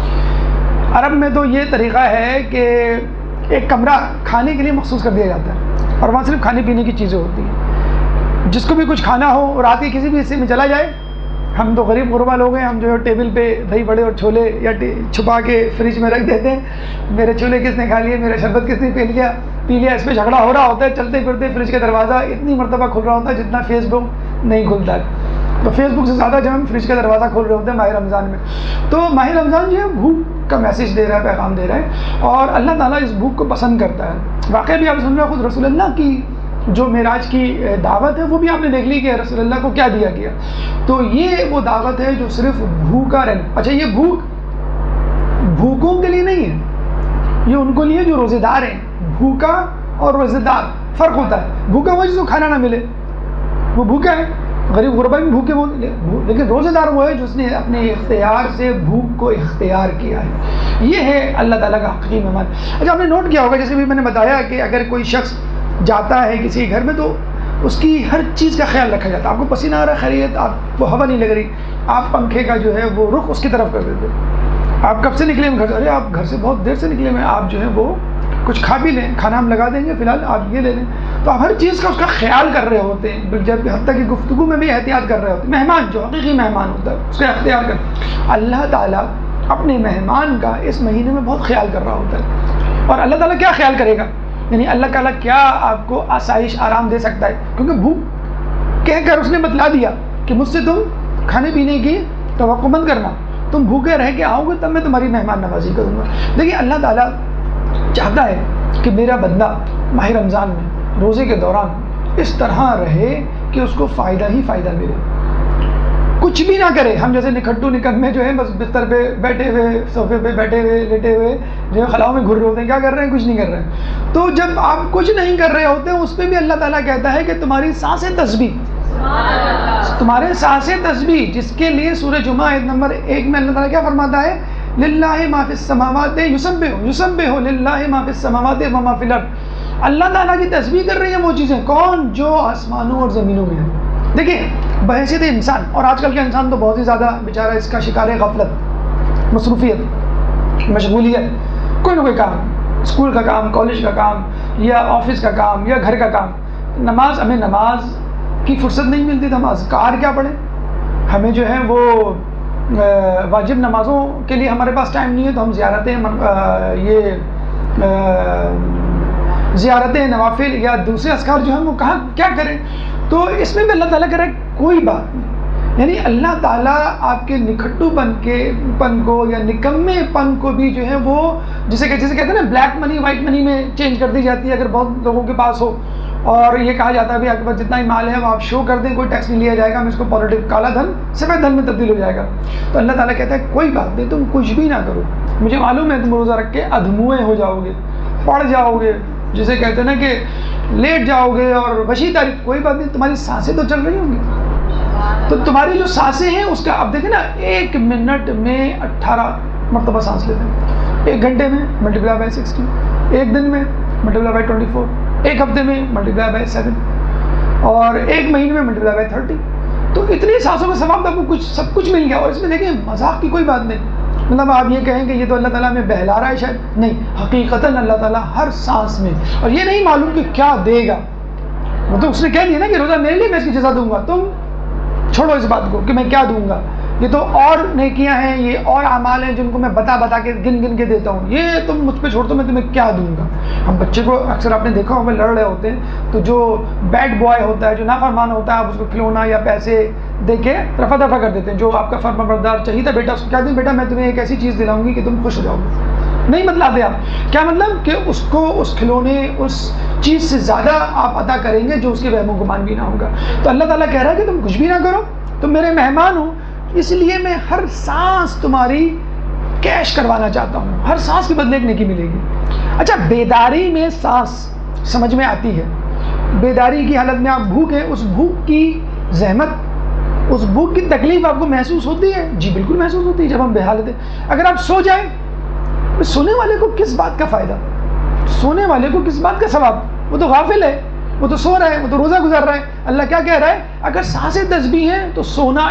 A: ہیں. عرب میں تو یہ طریقہ ہے کہ ایک کمرہ کھانے کے لیے مخصوص کر دیا جاتا ہے، اور وہاں صرف کھانے پینے کی چیزیں ہوتی ہیں. جس کو بھی کچھ کھانا ہو رات کے کسی بھی حصے میں چلا جائے. ہم تو غریب غربا لوگ ہیں، ہم جو ہے ٹیبل پہ دہی بڑے اور چھولے یا چھپا کے فریج میں رکھ دیتے ہیں. میرے چھولے کس نے کھا لیے، میرا شربت کس نے پی لیا پی لیا اس پہ جھگڑا ہو رہا ہوتا ہے. چلتے پھرتے فریج کا دروازہ اتنی مرتبہ کھل رہا ہوتا ہے جتنا فیس بک نہیں کھلتا ہے. تو فیس بک سے زیادہ جو ہم فریج کا دروازہ کھول رہے ہوتے ہیں ماہ رمضان میں. تو ماہ رمضان جو ہے بھوک کا میسیج دے رہا ہے، پیغام دے رہا ہے، اور اللہ تعالیٰ اس بھوک کو پسند کرتا ہے. واقعی بھی آپ سن رہے ہیں، خود رسول اللہ کی جو معراج کی دعوت ہے وہ بھی آپ نے دیکھ لی کہ رسول اللہ کو کیا دیا گیا. تو یہ وہ دعوت ہے جو صرف بھوکا رہنا. اچھا یہ بھوک بھوکوں کے لیے نہیں ہے، یہ ان کو لیے جو روزے دار ہیں. بھوکا اور روزے دار فرق ہوتا ہے. بھوکا وہ جس کو کھانا نہ ملے وہ بھوکا ہے، غریب غربا بھی بھوکے وہ، لیکن روزے دار وہ ہے جس نے اپنے اختیار سے بھوک کو اختیار کیا ہے. یہ ہے اللہ تعالیٰ کا حقیقی مہمان. اچھا آپ نے نوٹ کیا ہوگا جیسے بھی میں نے بتایا کہ اگر کوئی شخص جاتا ہے کسی گھر میں تو اس کی ہر چیز کا خیال رکھا جاتا ہے. آپ کو پسینہ آ رہا ہے، خیریت، آپ کو ہوا نہیں لگ رہی، آپ پنکھے کا جو ہے وہ رخ اس کی طرف کر دیتے. آپ کب سے نکلے ہیں گھر سے؟ ارے آپ گھر سے بہت دیر سے نکلے ہیں. آپ جو ہے وہ کچھ کھا بھی لیں، کھانا ہم لگا دیں گے، فی الحال آپ یہ لے لیں. تو آپ ہر چیز کا اس کا خیال کر رہے ہوتے ہیں، جب حتیٰ کہ گفتگو میں بھی احتیاط کر رہے ہوتے ہیں. مہمان جو حقیقی مہمان ہوتا ہے اس کا اختیار کر. اللہ تعالیٰ اپنے مہمان کا اس مہینے میں بہت خیال کر رہا ہوتا ہے. اور اللہ تعالیٰ کیا خیال کرے گا؟ یعنی اللہ تعالیٰ کیا آپ کو آسائش آرام دے سکتا ہے؟ کیونکہ بھوک کہہ کر اس نے بتلا دیا کہ مجھ سے تم کھانے پینے کی توقع مت کرنا، تم بھوکے رہ کے آؤ گے تب میں تمہاری مہمان نوازی کروں گا. دیکھیے اللہ تعالیٰ چاہتا ہے کہ میرا بندہ ماہ رمضان میں روزے کے دوران اس طرح رہے کہ اس کو فائدہ ہی فائدہ ملے، کچھ بھی نہ کرے. ہم جیسے نکھٹو نکمے جو ہیں بس بستر پہ بیٹھے ہوئے، صوفے پہ بیٹھے ہوئے، لیٹے ہوئے جو خلاؤں میں گھر رہے ہوتے ہیں، کیا کر رہے ہیں؟ کچھ نہیں کر رہے ہیں. تو جب آپ کچھ نہیں کر رہے ہوتے ہیں اس پہ بھی اللہ تعالیٰ کہتا ہے کہ تمہاری سانسیں تسبیح، تمہارے سانسیں تسبیح، جس کے لیے سورہ جمعہ آیت نمبر ایک میں اللہ تعالیٰ کیا فرماتا ہے؟ للہ ما فی السماوات یسبح یسبح للہ ما فی السماوات و ما فی الارض. اللہ تعالیٰ کی تسبیح کر رہی ہیں وہ چیزیں کون؟ جو آسمانوں اور زمینوں میں ہیں. دیکھیں بحیثیت انسان، اور آج کل کے انسان تو بہت ہی زیادہ بیچارہ اس کا شکار ہے، غفلت، مصروفیت، مشغولیت، کوئی نہ کوئی کام، اسکول کا کام، کالج کا کام، یا آفس کا کام، یا گھر کا کام. نماز، ہمیں نماز کی فرصت نہیں ملتی تو ہم اذکار کیا پڑھیں؟ ہمیں جو ہے وہ واجب نمازوں کے لیے ہمارے پاس ٹائم نہیں ہے تو ہم زیارتیں، یہ زیارتیں، نوافل یا دوسرے اذکار جو ہیں وہ کہاں کیا کریں؟ تو اس میں بھی اللہ تعالیٰ کرے کوئی بات نہیں. یعنی اللہ تعالیٰ آپ کے نکھٹو پن کے پن کو یا نکمے پن کو بھی جو ہے وہ جسے کہ جسے کہتے ہیں نا بلیک منی وائٹ منی میں چینج کر دی جاتی ہے. اگر بہت لوگوں کے پاس ہو اور یہ کہا جاتا ہے بھی آپ کے پاس جتنا ہی مال ہے وہ آپ شو کر دیں، کوئی ٹیکس نہیں لیا جائے گا، ہم اس کو پازیٹیو کالا دھن سفید دھن میں تبدیل ہو جائے گا. تو اللہ تعالیٰ کہتا ہے کوئی بات نہیں، تم کچھ بھی نہ کرو، مجھے معلوم ہے تم روزہ رکھ کے ادھموئے ہو جاؤ گے، پڑ جاؤ گے، جسے کہتے ہیں نا کہ لیٹ جاؤ گے اور وسیع تاریخ، کوئی بات نہیں، تمہاری سانسیں تو چل رہی ہوں گی. تو تمہاری جو سانسیں ہیں اس کا اب دیکھیں نا، ایک منٹ میں اٹھارہ مرتبہ سانس لیتے ہیں، ایک گھنٹے میں ملٹیپلائی بائی سکسٹی، ایک دن میں ملٹیپلائی بائی ٹوئنٹی فور، ایک ہفتے میں ملٹیپلائی بائی سیون، اور ایک مہینے میں ملٹیپلائی بائی تھرٹی. تو اتنی سانسوں کا ثواب آپ کو کچھ سب کچھ مل گیا. اور اس میں دیکھیں مذاق کی کوئی بات نہیں، مطلب آپ یہ کہیں کہ یہ تو اللہ تعالیٰ میں بہلا رہا ہے شاید، نہیں، حقیقتاً اللہ تعالیٰ ہر سانس میں، اور یہ نہیں معلوم کہ کیا دے گا. وہ تو اس نے کہہ دیا نا کہ روزہ میرے لیے، میں اس کی جزا دوں گا. تم چھوڑو اس بات کو کہ میں کیا دوں گا، یہ تو اور نیکیاں ہیں، یہ اور اعمال ہیں جن کو میں بتا بتا کے گن گن کے دیتا ہوں، یہ تم مجھ پہ چھوڑ دو، میں تمہیں کیا دوں گا. ہم بچے کو اکثر آپ نے دیکھا ہوگا لڑ رہے ہوتے ہیں تو جو بیڈ بوائے ہوتا ہے، جو نافرمان ہوتا ہے، آپ اس کو کھلونا یا پیسے دے کے رفع دفع کر دیتے ہیں. جو آپ کا فرما بردار چاہیے تھا بیٹا، اس کو کہہ دیں بیٹا میں تمہیں ایک ایسی چیز دلاؤں گی کہ تم خوش ہو جاؤ گے. نہیں بتلاتے آپ کیا مطلب کہ اس کو اس کھلونے اس چیز سے زیادہ آپ عطا کریں گے جو اس کے وہم و گمان بھی نہ ہوگا. تو اللہ تعالیٰ کہہ رہا ہے کہ تم کچھ بھی نہ کرو، تم میرے مہمان ہو، اس لیے میں ہر سانس تمہاری کیش کروانا چاہتا ہوں، ہر سانس کے بدلے ایک نیکی ملے گی. اچھا بیداری میں سانس سمجھ میں آتی ہے، بیداری کی حالت میں آپ بھوک ہے، اس بھوک کی زحمت، اس بھوک کی تکلیف آپ کو محسوس ہوتی ہے؟ جی بالکل محسوس ہوتی ہے جب ہم بے حالت ہیں. اگر آپ سو جائیں، سونے والے کو کس بات کا فائدہ، سونے والے کو کس بات کا ثواب؟ وہ تو غافل ہے، وہ تو سو رہا ہے، وہ تو روزہ گزار رہا ہے. اللہ کیا کہہ رہا ہے؟ اگر سانسیں تسبیح ہیں تو سونا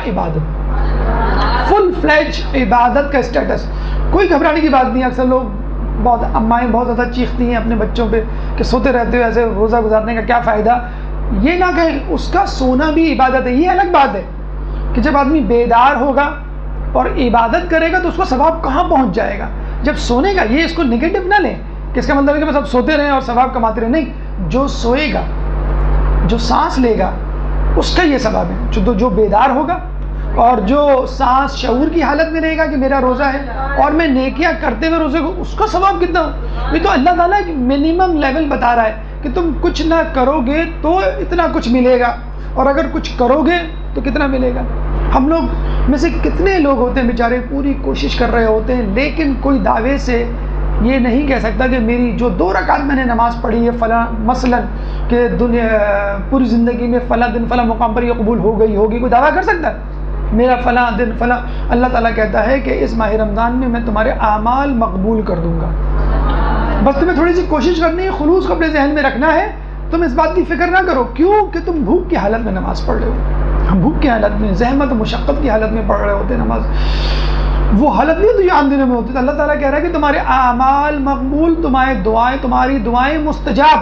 A: عبادت، فل فلیج عبادت کا اسٹیٹس. کوئی گھبرانے کی بات نہیں. اکثر لوگ بہت امائیں بہت زیادہ چیختی ہیں اپنے بچوں پہ کہ سوتے رہتے ہو، ایسے روزہ گزارنے کا کیا فائدہ. یہ نہ کہیں اس کا سونا بھی عبادت ہے. یہ الگ بات ہے کہ جب آدمی بیدار ہوگا اور عبادت کرے گا تو اس کو ثواب کہاں پہنچ جائے گا. جب سونے گا، یہ اس کو نگیٹو نہ لیں کہ اس کا مطلب ہے کہ بس اب سوتے رہیں اور ثواب کماتے رہیں. نہیں، جو سوئے گا، جو سانس لے گا، اس کا یہ ثواب ہے. جو جو بیدار ہوگا اور جو سانس شعور کی حالت میں رہے گا کہ میرا روزہ ہے اور میں نیکیاں کرتے ہوئے روزے کو، اس کا ثواب کتنا ہو. یہ تو اللہ تعالیٰ ایک منیمم لیول بتا رہا ہے کہ تم کچھ نہ کرو گے تو اتنا کچھ ملے گا، اور اگر کچھ کرو گے تو کتنا ملے گا. ہم لوگ میں سے کتنے لوگ ہوتے ہیں بیچارے پوری کوشش کر رہے ہوتے ہیں لیکن کوئی دعوے سے یہ نہیں کہہ سکتا کہ میری جو دو رکعت میں نے نماز پڑھی ہے فلاں مثلاً کہ دنیا پوری زندگی میں فلاں دن فلاں مقام پر یہ قبول ہو گئی ہوگی. کوئی دعویٰ کر سکتا ہے میرا فلاں دن فلاں؟ اللہ تعالیٰ کہتا ہے کہ اس ماہ رمضان میں میں تمہارے اعمال مقبول کر دوں گا. بس تمہیں تھوڑی سی کوشش کرنی ہے، خلوص کو اپنے ذہن میں رکھنا ہے. تم اس بات کی فکر نہ کرو کیوں کہ تم بھوک کی حالت میں نماز پڑھ رہے ہو. ہم بھوک کی حالت میں، زحمت و مشقت کی حالت میں پڑھ رہے ہوتے ہیں نماز. وہ حالت نہیں دنیا دنوں میں ہوتی. تو اللہ تعالیٰ کہہ رہا ہے کہ تمہارے اعمال مقبول، تمہارے دعائیں تمہاری دعائیں مستجاب.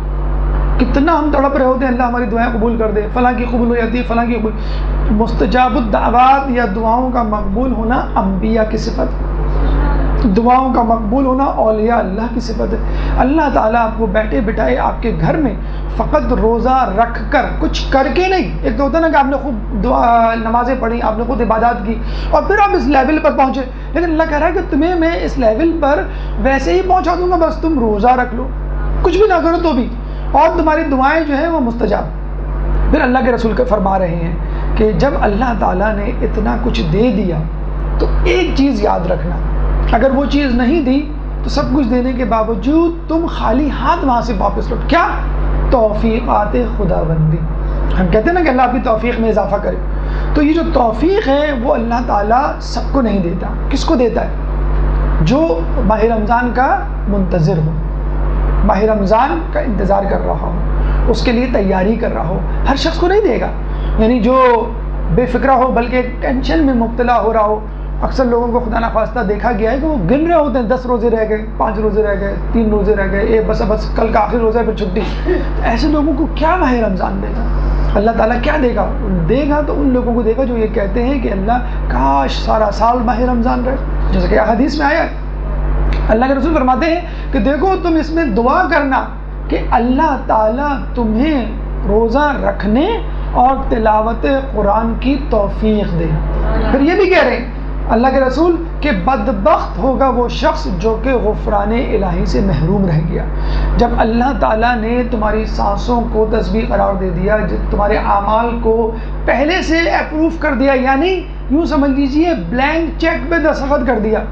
A: کتنا ہم تڑپ رہے ہوتے ہیں اللہ ہماری دعائیں قبول کر دے، فلاں کی قبول ہو جاتی ہے، فلاں کی قبول. مستجاب الدعوات یا دعاؤں کا مقبول ہونا انبیاء کی صفت ہے، دعاؤں کا مقبول ہونا اولیاء اللہ کی صفت ہے. اللہ تعالیٰ آپ کو بیٹھے بٹھائے آپ کے گھر میں فقط روزہ رکھ کر، کچھ کر کے نہیں. ایک تو ہوتا ہے نا کہ آپ نے خود دعا نمازیں پڑھی، آپ نے خود عبادات کی اور پھر آپ اس لیول پر پہنچے، لیکن اللہ کہہ رہا ہے کہ تمہیں میں اس لیول پر ویسے ہی پہنچا دوں گا، بس تم روزہ رکھ لو، کچھ بھی نہ کرو تو بھی، اور تمہاری دعائیں جو ہیں وہ مستجاب. پھر اللہ کے رسول کے فرما رہے ہیں کہ جب اللہ تعالیٰ نے اتنا کچھ دے دیا تو ایک چیز یاد رکھنا، اگر وہ چیز نہیں دی تو سب کچھ دینے کے باوجود تم خالی ہاتھ وہاں سے واپس لوٹ. کیا؟ توفیقات خدا بندی. ہم کہتے ہیں نا کہ اللہ آپ کی توفیق میں اضافہ کرے، تو یہ جو توفیق ہے وہ اللہ تعالیٰ سب کو نہیں دیتا. کس کو دیتا ہے؟ جو ماہ رمضان کا منتظر ہو، ماہ رمضان کا انتظار کر رہا ہو، اس کے لیے تیاری کر رہا ہو. ہر شخص کو نہیں دے گا، یعنی جو بے فکرہ ہو بلکہ ٹینشن میں مبتلا ہو رہا ہو. اکثر لوگوں کو خدا نخواستہ دیکھا گیا ہے کہ وہ گن رہے ہوتے ہیں، دس روزے رہ گئے، پانچ روزے رہ گئے، تین روزے رہ گئے، اے بس بس کل کا آخری روزہ ہے پھر چھٹی. ایسے لوگوں کو کیا ماہ رمضان دے گا؟ اللہ تعالیٰ کیا دے گا؟ دے گا تو ان لوگوں کو دے گا جو یہ کہتے ہیں کہ اللہ کاش سارا سال ماہ رمضان رہے. جیسے کہ حدیث میں آیا ہے، اللہ کے رسول فرماتے ہیں کہ دیکھو تم اس میں دعا کرنا کہ اللہ تعالیٰ تمہیں روزہ رکھنے اور تلاوت قرآن کی توفیق دے. پھر یہ بھی کہہ رہے ہیں اللہ کے رسول کہ بدبخت ہوگا وہ شخص جو کہ غفران الہی سے محروم رہ گیا. جب اللہ تعالیٰ نے تمہاری سانسوں کو تسبیح قرار دے دیا، تمہارے اعمال کو پہلے سے اپروو کر دیا، یعنی یوں سمجھ لیجئے بلینک چیک پہ دستخط کر دیا،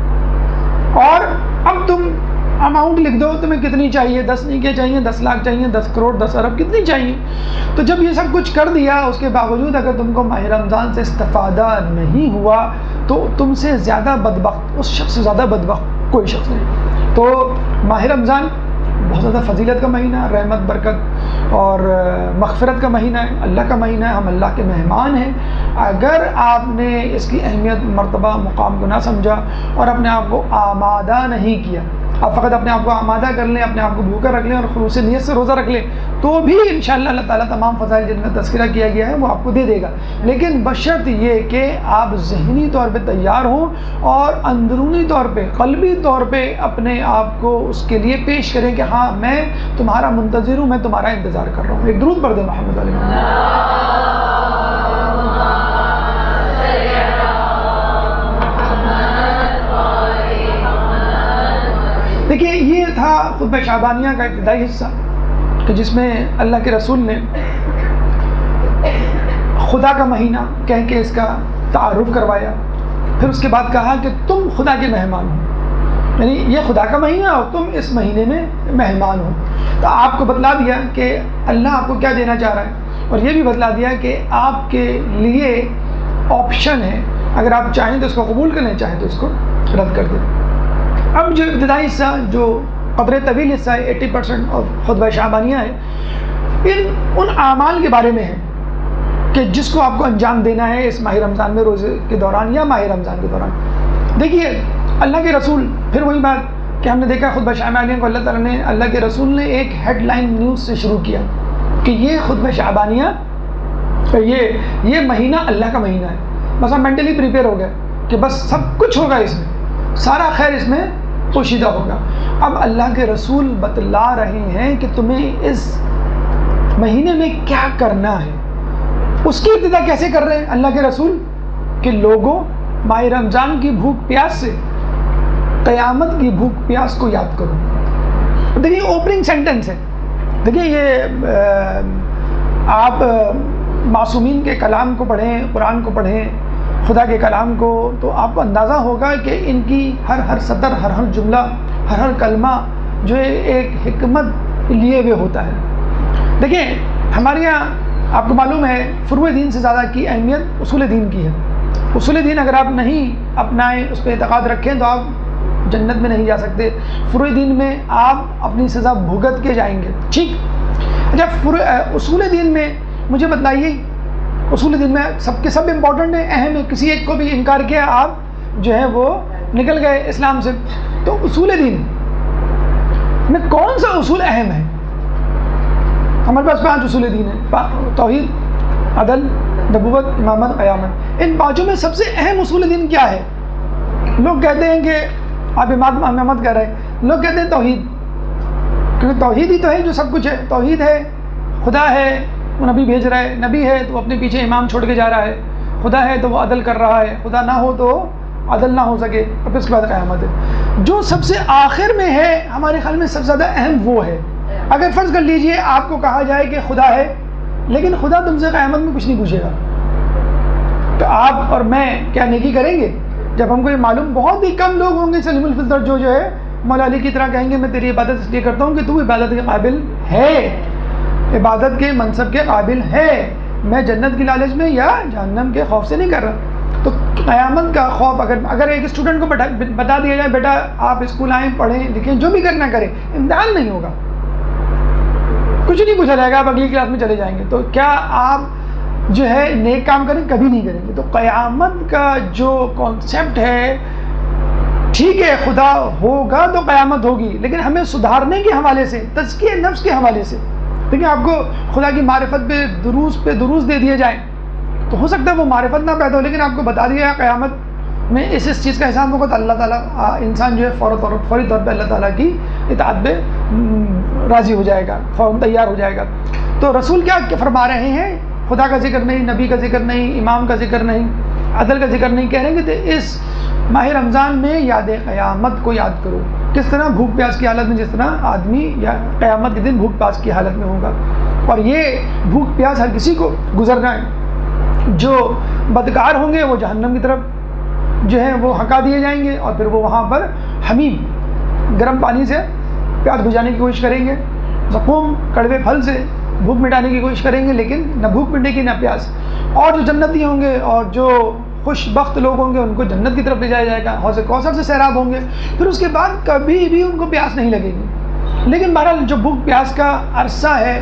A: اور اب تم اماؤنٹ لکھ دو تمہیں کتنی چاہیے، دس نہیں کیا چاہیے، دس لاکھ چاہیے، دس کروڑ، دس ارب، کتنی چاہیے. تو جب یہ سب کچھ کر دیا اس کے باوجود اگر تم کو ماہ رمضان سے استفادہ نہیں ہوا تو تم سے زیادہ بدبخت، اس شخص سے زیادہ بدبخت کوئی شخص نہیں. تو ماہ رمضان بہت زیادہ فضیلت کا مہینہ ہے، رحمت برکت اور مغفرت کا مہینہ ہے، اللہ کا مہینہ ہے، ہم اللہ کے مہمان ہیں. اگر آپ نے اس کی اہمیت، مرتبہ، مقام کو نہ سمجھا اور اپنے آپ کو آمادہ نہیں کیا، آپ فقط اپنے آپ کو آمادہ کر لیں، اپنے آپ کو بھوکا رکھ لیں اور خلوص نیت سے روزہ رکھ لیں، تو بھی انشاءاللہ اللہ تعالیٰ تمام فضائل جن کا تذکرہ کیا گیا ہے وہ آپ کو دے دے گا. لیکن بشرط یہ کہ آپ ذہنی طور پہ تیار ہوں اور اندرونی طور پہ، قلبی طور پہ اپنے آپ کو اس کے لیے پیش کریں کہ ہاں میں تمہارا منتظر ہوں، میں تمہارا انتظار کر رہا ہوں. ایک درود پڑھ دیں محمد علیہ وسلم. دیکھیے یہ تھا خطبہ شعبانیہ کا ابتدائی حصہ کہ جس میں اللہ کے رسول نے خدا کا مہینہ کہہ کے اس کا تعارف کروایا، پھر اس کے بعد کہا کہ تم خدا کے مہمان ہو، یعنی یہ خدا کا مہینہ اور تم اس مہینے میں مہمان ہو. تو آپ کو بتلا دیا کہ اللہ آپ کو کیا دینا چاہ رہا ہے، اور یہ بھی بتلا دیا کہ آپ کے لیے آپشن ہے، اگر آپ چاہیں تو اس کو قبول کر لیں، چاہیں تو اس کو رد کر دیں. اب جو ابتدائی حصہ، جو قدر طویل حصہ ہے، ایٹی پرسینٹ اور خطبہ شعبانیہ ہے، ان ان اعمال کے بارے میں ہے کہ جس کو آپ کو انجام دینا ہے اس ماہ رمضان میں، روزے کے دوران یا ماہ رمضان کے دوران. دیکھیے اللہ کے رسول، پھر وہی بات کہ ہم نے دیکھا خطبہ شعبانیہ کو اللہ تعالیٰ نے، اللہ کے رسول نے ایک ہیڈ لائن نیوز سے شروع کیا کہ یہ خطبہ شعبانیہ، یہ یہ مہینہ اللہ کا مہینہ ہے. بس ہم مینٹلی پریپیئر ہو گئے کہ بس سب کچھ ہوگا، اس میں سارا خیر اس میں پوشیدہ ہوگا. اب اللہ کے رسول بتلا رہے ہیں کہ تمہیں اس مہینے میں کیا کرنا ہے. اس کی ابتدا کیسے کر رہے ہیں اللہ کے رسول کہ لوگوں ماہ رمضان کی بھوک پیاس سے قیامت کی بھوک پیاس کو یاد کرو. دیکھیے اوپننگ سینٹنس ہے. دیکھیے یہ آپ معصومین کے کلام کو پڑھیں، قرآن کو پڑھیں، خدا کے کلام کو، تو آپ کو اندازہ ہوگا کہ ان کی ہر ہر سطر، ہر ہر جملہ، ہر ہر کلمہ جو ہے ایک حکمت لیے ہوئے ہوتا ہے. دیکھیں ہمارے یہاں آپ کو معلوم ہے فروع دین سے زیادہ کی اہمیت اصول دین کی ہے. اصول دین اگر آپ نہیں اپنائیں، اس پہ اعتقاد رکھیں تو آپ جنت میں نہیں جا سکتے. فروع دین میں آپ اپنی سزا بھگت کے جائیں گے. ٹھیک. اچھا اصول دین میں مجھے بتلائیے، اصول دین میں سب کے سب امپورٹنٹ ہیں، اہم ہے، کسی ایک کو بھی انکار کیا آپ جو ہے وہ نکل گئے اسلام سے۔ تو اصول دین میں کون سا اصول اہم ہے؟ ہمارے پاس پانچ اصول دین ہیں: توحید، عدل، نبوت، امامت، قیامت۔ ان پانچوں میں سب سے اہم اصول دین کیا ہے؟ لوگ کہتے ہیں کہ آپ امامت کر رہے ہیں، لوگ کہتے ہیں توحید، کیونکہ توحید ہی تو ہے جو سب کچھ ہے۔ توحید ہے، خدا ہے وہ نبی بھیج رہا ہے، نبی ہے تو وہ اپنے پیچھے امام چھوڑ کے جا رہا ہے، خدا ہے تو وہ عدل کر رہا ہے، خدا نہ ہو تو عدل نہ ہو سکے، اور پھر اس کے بعد قیامت ہے۔ جو سب سے آخر میں ہے ہمارے خیال میں سب سے زیادہ اہم وہ ہے۔ اگر فرض کر لیجئے آپ کو کہا جائے کہ خدا ہے، لیکن خدا تم سے قیامت میں کچھ نہیں پوچھے گا، تو آپ اور میں کیا نیکی کریں گے؟ جب ہم کو یہ معلوم، بہت ہی کم لوگ ہوں گے سلیم الفطر جو جو ہے مولا علی کی طرح کہیں گے میں تیری عبادت اس لیے کرتا ہوں کہ تو عبادت کے قابل ہے، عبادت کے منصب کے قابل ہے، میں جنت کی لالچ میں یا جہنم کے خوف سے نہیں کر رہا۔ تو قیامت کا خوف اگر اگر ایک اسٹوڈنٹ کو بتا دیا جائے بیٹا آپ اسکول آئیں، پڑھیں لکھیں، جو بھی کرنا کریں، امتحان نہیں ہوگا، کچھ نہیں پوچھا جائے گا، آپ اگلی کلاس میں چلے جائیں گے، تو کیا آپ جو ہے نیک کام کریں؟ کبھی نہیں کریں گے۔ تو قیامت کا جو کانسیپٹ ہے، ٹھیک ہے خدا ہوگا تو قیامت ہوگی، لیکن ہمیں سدھارنے کے حوالے سے، تزکیہ نفس کے حوالے سے، دیکھیں آپ کو خدا کی معرفت پہ دروس پہ دروس دے دیے جائیں تو ہو سکتا ہے وہ معرفت نہ پیدا ہو، لیکن آپ کو بتا دیا قیامت میں اس اس چیز کا احسان ہوگا تو اللہ تعالیٰ انسان جو ہے فوری طور فوری طور پہ اللہ تعالیٰ کی اطاعت پہ راضی ہو جائے گا، فوراً تیار ہو جائے گا۔ تو رسول کیا فرما رہے ہیں؟ خدا کا ذکر نہیں، نبی کا ذکر نہیں، امام کا ذکر نہیں، عدل کا ذکر نہیں، کہہ رہے ہیں کہ اس ماہ رمضان میں یاد قیامت کو یاد کرو۔ کس طرح؟ بھوک پیاس کی حالت میں، جس طرح آدمی یا قیامت کے دن بھوک پیاس کی حالت میں ہوگا، اور یہ بھوک پیاس ہر کسی کو گزرنا ہے۔ جو بدکار ہوں گے وہ جہنم کی طرف جو ہے وہ ہکا دیے جائیں گے، اور پھر وہ وہاں پر حمیم گرم پانی سے پیاس بجھانے کی کوشش کریں گے، زقوم کڑوے پھل سے بھوک مٹانے کی کوشش کریں گے، لیکن نہ بھوک مٹے گی نہ پیاس۔ اور جو جنتی ہوں گے اور جو خوش بخت لوگ ہوں گے ان کو جنت کی طرف لے جایا جائے گا، حوض کوثر سے سیراب ہوں گے، پھر اس کے بعد کبھی بھی ان کو پیاس نہیں لگے گی۔ لیکن بہرحال جو بھوک پیاس کا عرصہ ہے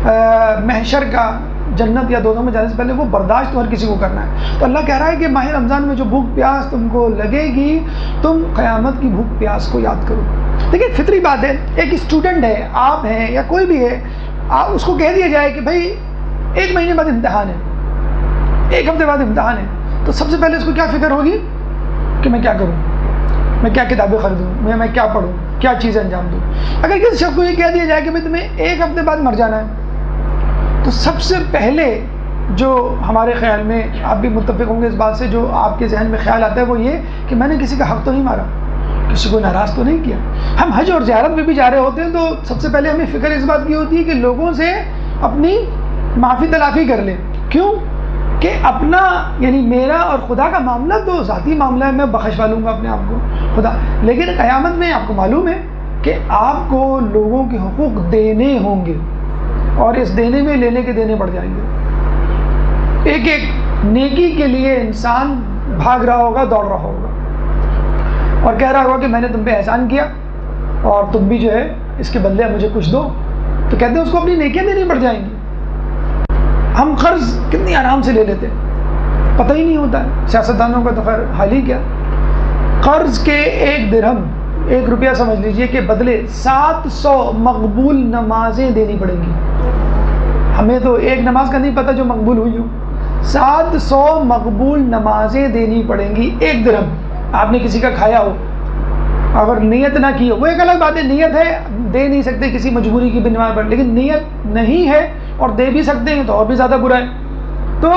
A: محشر کا، جنت یا دوزخ میں جانے سے پہلے، وہ برداشت تو ہر کسی کو کرنا ہے۔ تو اللہ کہہ رہا ہے کہ ماہ رمضان میں جو بھوک پیاس تم کو لگے گی، تم قیامت کی بھوک پیاس کو یاد کرو۔ دیکھیں فطری بات ہے، ایک اسٹوڈنٹ ہے، آپ ہیں یا کوئی بھی ہے، آپ اس کو کہہ دیا جائے کہ بھائی ایک مہینے بعد امتحان ہے، ایک ہفتے بعد امتحان ہے، تو سب سے پہلے اس کو کیا فکر ہوگی کہ میں کیا کروں، میں کیا کتابیں خریدوں، میں میں کیا پڑھوں، کیا چیزیں انجام دوں۔ اگر کسی شخص کو یہ کہہ دیا جائے کہ بھائی تمہیں ایک ہفتے بعد مر جانا ہے، تو سب سے پہلے جو ہمارے خیال میں، آپ بھی متفق ہوں گے اس بات سے، جو آپ کے ذہن میں خیال آتا ہے وہ یہ کہ میں نے کسی کا حق تو نہیں مارا، کسی کو ناراض تو نہیں کیا۔ ہم حج اور زیارت میں بھی جا رہے ہوتے ہیں تو سب سے پہلے ہمیں فکر اس بات کی ہوتی ہے کہ لوگوں سے اپنی معافی تلافی کر لیں۔ کیوں؟ کہ اپنا یعنی میرا اور خدا کا معاملہ تو ذاتی معاملہ ہے، میں بخشوا لوں گا اپنے آپ کو خدا، لیکن قیامت میں آپ کو معلوم ہے کہ آپ کو لوگوں کے حقوق دینے ہوں گے، اور اس دینے میں لینے کے دینے بڑھ جائیں گے۔ ایک ایک نیکی کے لیے انسان بھاگ رہا ہوگا، دوڑ رہا ہوگا، اور کہہ رہا ہوگا کہ میں نے تم پہ احسان کیا اور تم بھی جو ہے اس کے بدلے مجھے کچھ دو، تو کہتے ہیں اس کو اپنی نیکیاں دینی پڑ جائیں گی۔ ہم قرض کتنی آرام سے لے لیتے ہیں، پتہ ہی نہیں ہوتا ہے، سیاستدانوں کا تو خیر حال ہی کیا، قرض کے ایک درہم، ایک روپیہ سمجھ لیجئے کہ بدلے سات سو مقبول نمازیں دینی پڑیں گی۔ ہمیں تو ایک نماز کا نہیں پتہ جو مقبول ہوئی ہو، سات سو مقبول نمازیں دینی پڑیں گی ایک درہم۔ آپ نے کسی کا کھایا ہو، اگر نیت نہ کی ہو، وہ ایک الگ بات ہے، نیت ہے دے نہیں سکتے کسی مجبوری کی بنیاد پر، لیکن نیت نہیں ہے اور دے بھی سکتے ہیں تو اور بھی زیادہ برا ہے۔ تو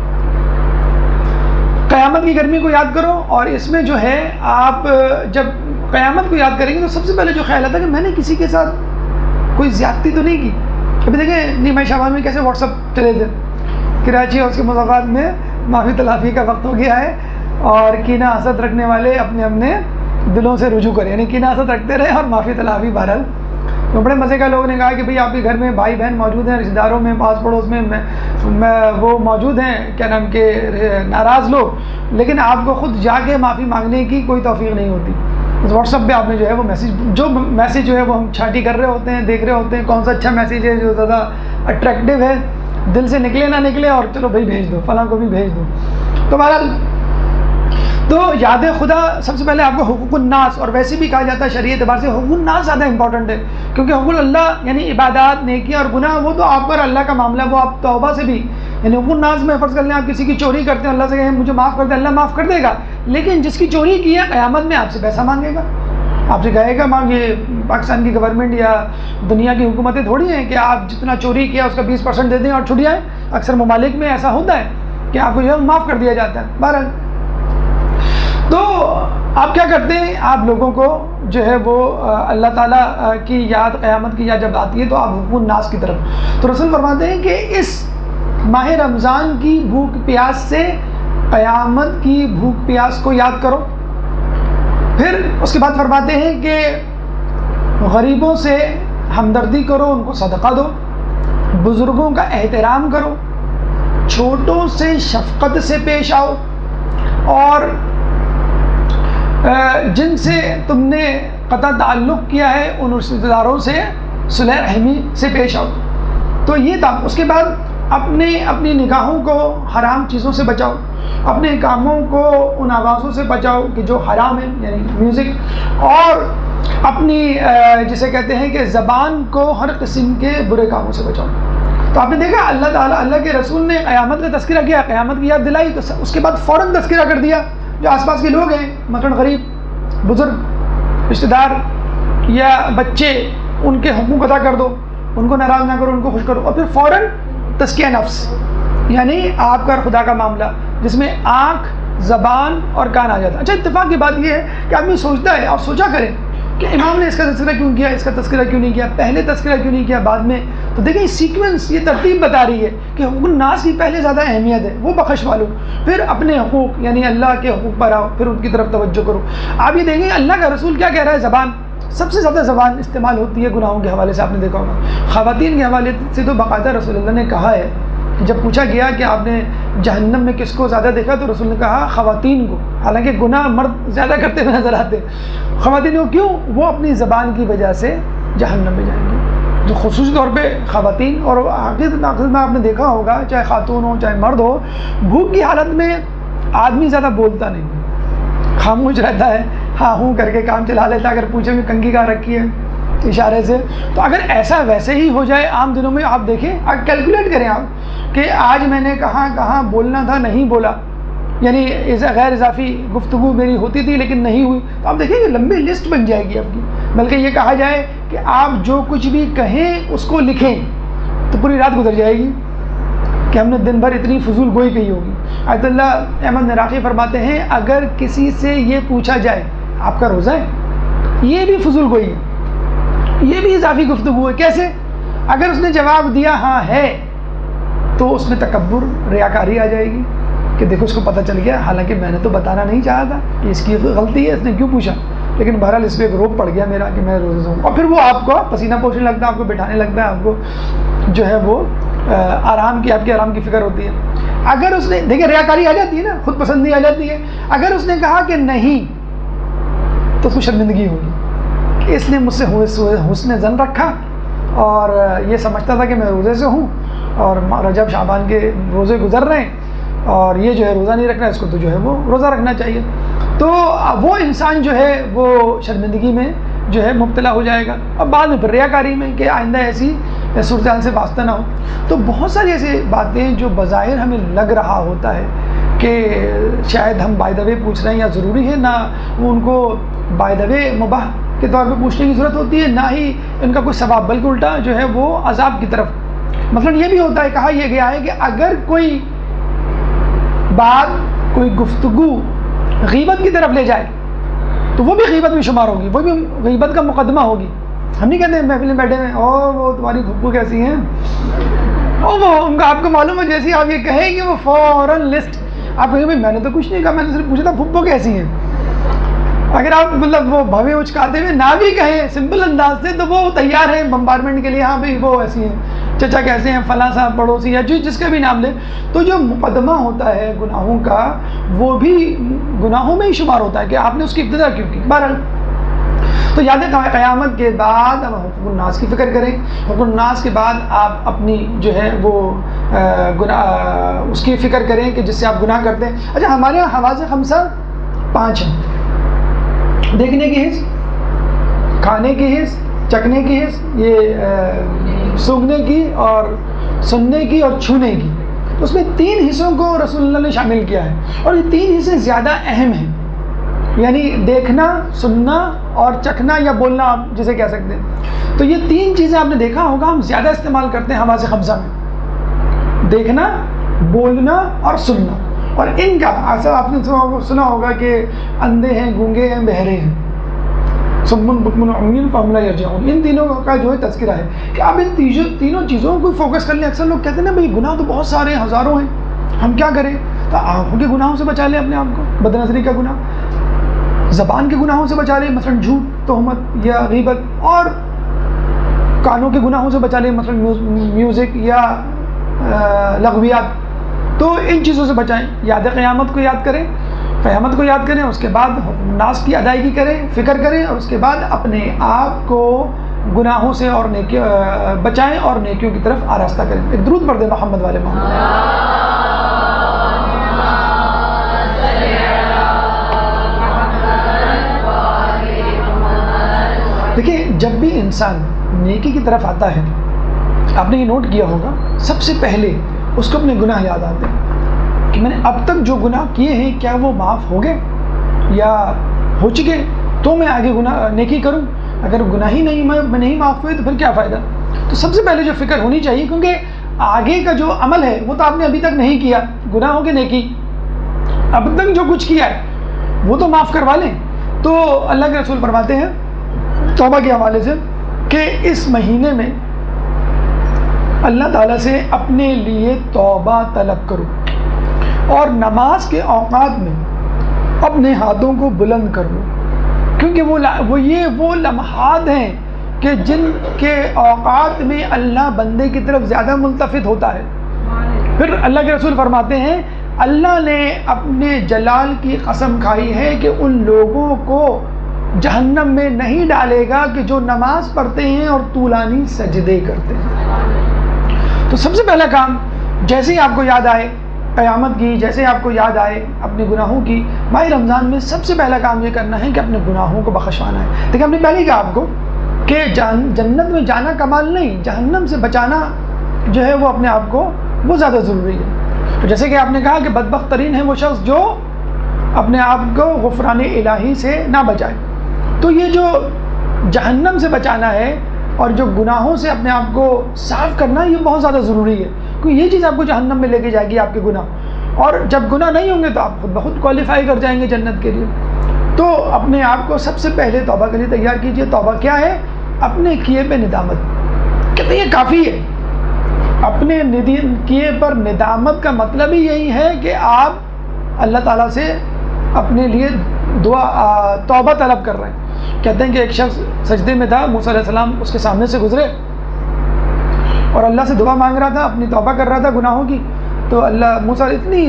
A: قیامت کی گرمی کو یاد کرو، اور اس میں جو ہے آپ جب قیامت کو یاد کریں گے تو سب سے پہلے جو خیال آتا ہے کہ میں نے کسی کے ساتھ کوئی زیادتی تو نہیں کی۔ ابھی دیکھیں نیمہ شعبان میں کیسے واٹس ایپ چلے تھے، کراچی اور اس کے مضافات میں معافی تلافی کا وقت ہو گیا ہے، اور کینہ حسد رکھنے والے اپنے اپنے دلوں سے رجوع کریں، یعنی کینہ حسد رکھتے رہے اور معافی تلافی بہرحال۔ تو بڑے مزے کا لوگوں نے کہا کہ بھئی آپ کے گھر میں بھائی بہن موجود ہیں، رشتہ داروں میں، پاس پڑوس میں وہ موجود ہیں، کیا نام کے ناراض لوگ، لیکن آپ کو خود جا کے معافی مانگنے کی کوئی توفیق نہیں ہوتی۔ اس واٹس ایپ پہ آپ نے جو ہے وہ میسیج جو میسیج جو ہے وہ ہم چھانٹی کر رہے ہوتے ہیں، دیکھ رہے ہوتے ہیں کون سا اچھا میسیج ہے جو زیادہ اٹریکٹیو ہے، دل سے نکلے نہ نکلے، اور چلو بھائی بھیج دو، فلاں کو بھی بھیج دو۔ تو بہرحال تو یاد خدا سب سے پہلے آپ کو حقوق الناس، اور ویسے بھی کہا جاتا ہے شریعت اعتبار سے حقوق الناس زیادہ امپورٹنٹ ہے، کیونکہ حقوق اللہ یعنی عبادات، نیکیاں اور گناہ وہ تو آپ پر اللہ کا معاملہ، وہ آپ توبہ سے بھی، یعنی حقوق الناس میں فرض کر لیں آپ کسی کی چوری کرتے ہیں، اللہ سے کہیں مجھے معاف کر دیں، اللہ معاف کر دے گا، لیکن جس کی چوری کی ہے قیامت میں آپ سے پیسہ مانگے گا، آپ سے کہے گا ماں یہ پاکستان کی گورنمنٹ یا دنیا کی حکومتیں تھوڑی ہیں کہ آپ جتنا چوری کیا اس کا بیس پرسنٹ دے دیں اور چھٹ جائیں، اکثر ممالک میں ایسا ہوتا ہے کہ آپ کو یہ معاف کر دیا جاتا ہے۔ بہرحال تو آپ کیا کرتے ہیں، آپ لوگوں کو جو ہے وہ اللہ تعالیٰ کی یاد، قیامت کی یاد جب آتی ہے تو آپ حقوق الناس کی طرف، تو رسول فرماتے ہیں کہ اس ماہ رمضان کی بھوک پیاس سے قیامت کی بھوک پیاس کو یاد کرو۔ پھر اس کے بعد فرماتے ہیں کہ غریبوں سے ہمدردی کرو، ان کو صدقہ دو، بزرگوں کا احترام کرو، چھوٹوں سے شفقت سے پیش آؤ، اور جن سے تم نے قطع تعلق کیا ہے ان رشتہ داروں سے صلح رحمی سے پیش آؤ۔ تو یہ تھا۔ اس کے بعد اپنے اپنی نگاہوں کو حرام چیزوں سے بچاؤ، اپنے کاموں کو ان آوازوں سے بچاؤ کہ جو حرام ہے، یعنی میوزک، اور اپنی جسے کہتے ہیں کہ زبان کو ہر قسم کے برے کاموں سے بچاؤ۔ تو آپ نے دیکھا اللہ تعالیٰ، اللہ کے رسول نے قیامت کا تذکرہ کیا، قیامت کی یاد دلائی، تو اس کے بعد فوراً تذکرہ کر دیا جو آس پاس کے لوگ ہیں، مثلاً غریب، بزرگ، رشتہ دار یا بچے، ان کے حقوق ادا کر دو، ان کو ناراض نہ کرو، ان کو خوش کرو، اور پھر فوراً تزکیہ نفس، یعنی آپ کا خدا کا معاملہ جس میں آنکھ، زبان اور کان آ جاتا ہے۔ اچھا اتفاق کی بات یہ ہے کہ آدمی سوچتا ہے اور سوچا کرے کہ امام نے اس کا تذکرہ کیوں کیا، اس کا تذکرہ کیوں نہیں کیا، پہلے تذکرہ کیوں نہیں کیا بعد میں؟ تو دیکھیں سیکوینس، یہ ترتیب بتا رہی ہے کہ حقوق الناس کی پہلے زیادہ اہمیت ہے، وہ بخش والو، پھر اپنے حقوق یعنی اللہ کے حقوق پر آؤ، پھر ان کی طرف توجہ کرو۔ آپ یہ دیکھیں اللہ کا رسول کیا کہہ رہا ہے، زبان سب سے زیادہ زبان استعمال ہوتی ہے گناہوں کے حوالے سے، آپ نے دیکھا ہوگا۔ خواتین کے حوالے سے تو باقاعدہ رسول اللہ نے کہا ہے کہ جب پوچھا گیا کہ آپ نے جہنم میں کس کو زیادہ دیکھا تو رسول نے کہا خواتین کو، حالانکہ گناہ مرد زیادہ کرتے ہوئے نظر آتے، خواتین کو کیوں؟ وہ اپنی زبان کی وجہ سے جہنم میں جائیں گے، جو خصوصی طور پہ خواتین، اور آخر میں آپ نے دیکھا ہوگا چاہے خاتون ہو چاہے مرد ہو، بھوک کی حالت میں آدمی زیادہ بولتا نہیں، خاموش رہتا ہے، ہاں ہوں کر کے کام چلا لیتا، اگر پوچھے میں کنگھی کہاں رکھی ہے اشارے سے۔ تو اگر ایسا ویسے ہی ہو جائے عام دنوں میں، آپ دیکھیں، اگر کیلکولیٹ کریں آپ کہ آج میں نے کہاں کہاں بولنا تھا نہیں بولا، یعنی غیر اضافی گفتگو میری ہوتی تھی لیکن نہیں ہوئی، تو آپ دیکھیں کہ لمبی لسٹ بن جائے گی آپ کی، بلکہ یہ کہا جائے کہ آپ جو کچھ بھی کہیں اس کو لکھیں تو پوری رات گزر جائے گی کہ ہم نے دن بھر اتنی فضول گوئی کہی ہوگی۔ آیت اللہ احمد نراقی فرماتے ہیں اگر کسی سے یہ پوچھا جائے آپ کا روزہ ہے، یہ بھی فضول گوئی ہے، یہ بھی اضافی گفتگو ہے، کیسے؟ اگر اس نے جواب دیا ہاں ہے تو اس میں تکبر، ریاکاری آ جائے گی کہ دیکھو اس کو پتہ چل گیا، حالانکہ میں نے تو بتانا نہیں چاہا تھا، کہ اس کی غلطی ہے، اس نے کیوں پوچھا، لیکن بہرحال اس پہ ایک روک پڑ گیا میرا کہ میں روزہ ہوں، اور پھر وہ آپ کو پسینہ پوچھنے لگتا ہے، آپ کو بٹھانے لگتا ہے، آپ کو جو ہے وہ آرام کی، آپ کے آرام کی فکر ہوتی ہے۔ اگر اس نے دیکھیں ریاکاری آ جاتی ہے نا، خود پسندی آ جاتی ہے، اگر اس نے کہا کہ نہیں تو اس کو شرمندگی ہوگی کہ اس نے مجھ سے حسن ظن رکھا اور یہ سمجھتا تھا کہ میں روزے سے ہوں، اور رجب شعبان کے روزے گزر رہے ہیں اور یہ جو ہے روزہ نہیں رکھ رہا ہے، اس کو تو جو ہے وہ روزہ رکھنا چاہیے، تو وہ انسان جو ہے وہ شرمندگی میں جو ہے مبتلا ہو جائے گا، اور بعد میں پھر ریاکاری میں کہ آئندہ ایسی صورتحال سے واسطہ نہ ہو۔ تو بہت ساری ایسی باتیں جو بظاہر ہمیں لگ رہا ہوتا ہے کہ شاید ہم بائی دا وے پوچھ رہے ہیں یا ضروری ہے، نہ ان کو بائی دا وے مباح کے طور پہ پوچھنے کی ضرورت ہوتی ہے، نہ ہی ان کا کوئی ثواب، بلکہ الٹا جو ہے وہ عذاب کی طرف۔ مثلا یہ بھی ہوتا ہے، کہا یہ گیا ہے کہ اگر کوئی بات، کوئی گفتگو غیبت کی طرف لے جائے تو وہ بھی غیبت میں شمار ہوگی، وہ بھی غیبت کا مقدمہ ہوگی۔ ہم نہیں کہتے محفل میں بیٹھے ہیں اور وہ تمہاری پھپھو کیسی ہیں، اور وہ ان کا آپ کو معلوم ہے جیسی آپ یہ کہیں گے وہ فوراً لسٹ، آپ کہیں بھائی میں نے تو کچھ نہیں کہا، میں نے صرف پوچھا تھا پھپھو کیسی ہیں۔ اگر آپ مطلب وہ بھویں اچکاتے ہوئے نہ بھی کہیں سمپل انداز سے، تو وہ تیار ہیں بمبارمنٹ کے لیے، ہاں بھائی وہ ایسی ہیں، چچا کیسے ہیں، فلاں صاحب پڑوسی، یا جو جس کا بھی نام لے۔ تو جو مقدمہ ہوتا ہے گناہوں کا وہ بھی گناہوں میں ہی شمار ہوتا ہے کہ آپ نے اس کی ابتدا کیوں کی۔ بہرحال تو یاد ہے قیامت کے بعد اب حقوق الناس کی فکر کریں، حقوق الناس کے بعد آپ اپنی جو ہے وہ گناہ اس کی فکر کریں کہ جس سے آپ گناہ کرتے ہیں۔ اچھا ہمارے یہاں حواس خمسہ پانچ ہیں، دیکھنے کی حس، کھانے کی حس، چکھنے کی حس، یہ سونگھنے کی اور سننے کی اور چھونے کی. اس میں تین حصوں کو رسول اللہ نے شامل کیا ہے، اور یہ تین حصے زیادہ اہم ہیں، یعنی دیکھنا، سننا اور چکھنا یا بولنا آپ جسے کہہ سکتے ہیں. تو یہ تین چیزیں آپ نے دیکھا ہوگا ہم زیادہ استعمال کرتے ہیں حواس خمسہ میں، دیکھنا، بولنا اور سننا. اور ان کا ایسا آپ نے سنا ہوگا کہ اندھے ہیں، گونگے ہیں، بہرے ہیں، سمن بکمن عمیٌ فهم لا یرجعون، ان تینوں کا جو ہے تذکرہ ہے کہ آپ ان تیجو تینوں چیزوں کو فوکس کر لیں. اکثر لوگ کہتے ہیں نا بھائی گناہ تو بہت سارے ہیں، ہزاروں ہیں، ہم کیا کریں؟ تو آنکھوں کے گناہوں سے بچا لیں اپنے آپ کو، بد نظری کا گناہ، زبان کے گناہوں سے بچا لیں، مثلا جھوٹ، تہمت یا غیبت، اور کانوں کے گناہوں سے بچا لیں، مثلا میوزک یا لغویات. تو ان چیزوں سے بچائیں. یاد قیامت کو یاد کریں، قیامت کو یاد کریں، اس کے بعد ناس کی ادائیگی کریں، فکر کریں، اور اس کے بعد اپنے آپ کو گناہوں سے اور نیکیوں بچائیں اور نیکیوں کی طرف آراستہ کریں. ایک درود پڑھ دیں محمد والے محمد. دیکھیں جب بھی انسان نیکی کی طرف آتا ہے، آپ نے یہ نوٹ کیا ہوگا، سب سے پہلے اس کو اپنے گناہ یاد آتے ہیں کہ میں نے اب تک جو گناہ کیے ہیں کیا وہ معاف ہو گئے یا ہو چکے، تو میں آگے گناہ نیکی کروں. اگر گناہ ہی نہیں میں نہیں معاف ہوئے تو پھر کیا فائدہ. تو سب سے پہلے جو فکر ہونی چاہیے، کیونکہ آگے کا جو عمل ہے وہ تو آپ نے ابھی تک نہیں کیا، گناہوں کے نیکی اب تک جو کچھ کیا ہے وہ تو معاف کروا لیں. تو اللہ کے رسول فرماتے ہیں توبہ کے حوالے سے کہ اس مہینے میں اللہ تعالیٰ سے اپنے لیے توبہ طلب کرو، اور نماز کے اوقات میں اپنے ہاتھوں کو بلند کر لو، کیونکہ وہ وہ یہ وہ لمحات ہیں کہ جن کے اوقات میں اللہ بندے کی طرف زیادہ ملتفت ہوتا ہے. پھر اللہ کے رسول فرماتے ہیں اللہ نے اپنے جلال کی قسم کھائی ہے کہ ان لوگوں کو جہنم میں نہیں ڈالے گا کہ جو نماز پڑھتے ہیں اور طولانی سجدے کرتے ہیں. تو سب سے پہلا کام، جیسے ہی آپ کو یاد آئے قیامت کی، جیسے آپ کو یاد آئے اپنے گناہوں کی، ماہ رمضان میں سب سے پہلا کام یہ کرنا ہے کہ اپنے گناہوں کو بخشوانا ہے. دیکھیں ہم نے پہلے ہی کہا آپ کو کہ جنت میں جانا کمال نہیں، جہنم سے بچانا جو ہے وہ اپنے آپ کو وہ زیادہ ضروری ہے. تو جیسے کہ آپ نے کہا کہ بدبخت ترین ہے وہ شخص جو اپنے آپ کو غفران الہی سے نہ بچائے. تو یہ جو جہنم سے بچانا ہے اور جو گناہوں سے اپنے آپ کو صاف کرنا، یہ بہت زیادہ ضروری ہے، کیونکہ یہ چیز آپ کو جہنم میں لے کے جائے گی، آپ کے گناہ. اور جب گناہ نہیں ہوں گے تو آپ خود بخود کوالیفائی کر جائیں گے جنت کے لیے. تو اپنے آپ کو سب سے پہلے توبہ کے لیے تیار کیجئے. توبہ کیا ہے؟ اپنے کیے پہ ندامت. کہتے یہ کافی ہے، اپنے کیے پر ندامت کا مطلب ہی یہی ہے کہ آپ اللہ تعالیٰ سے اپنے لیے دعا توبہ طلب کر رہے ہیں. کہتے ہیں کہ ایک شخص سجدے میں تھا، موسیٰ علیہ السلام اس کے سامنے سے گزرے اور اللہ سے دعا مانگ رہا تھا، اپنی توبہ کر رہا تھا گناہوں کی. تو اللہ موسیٰ اتنی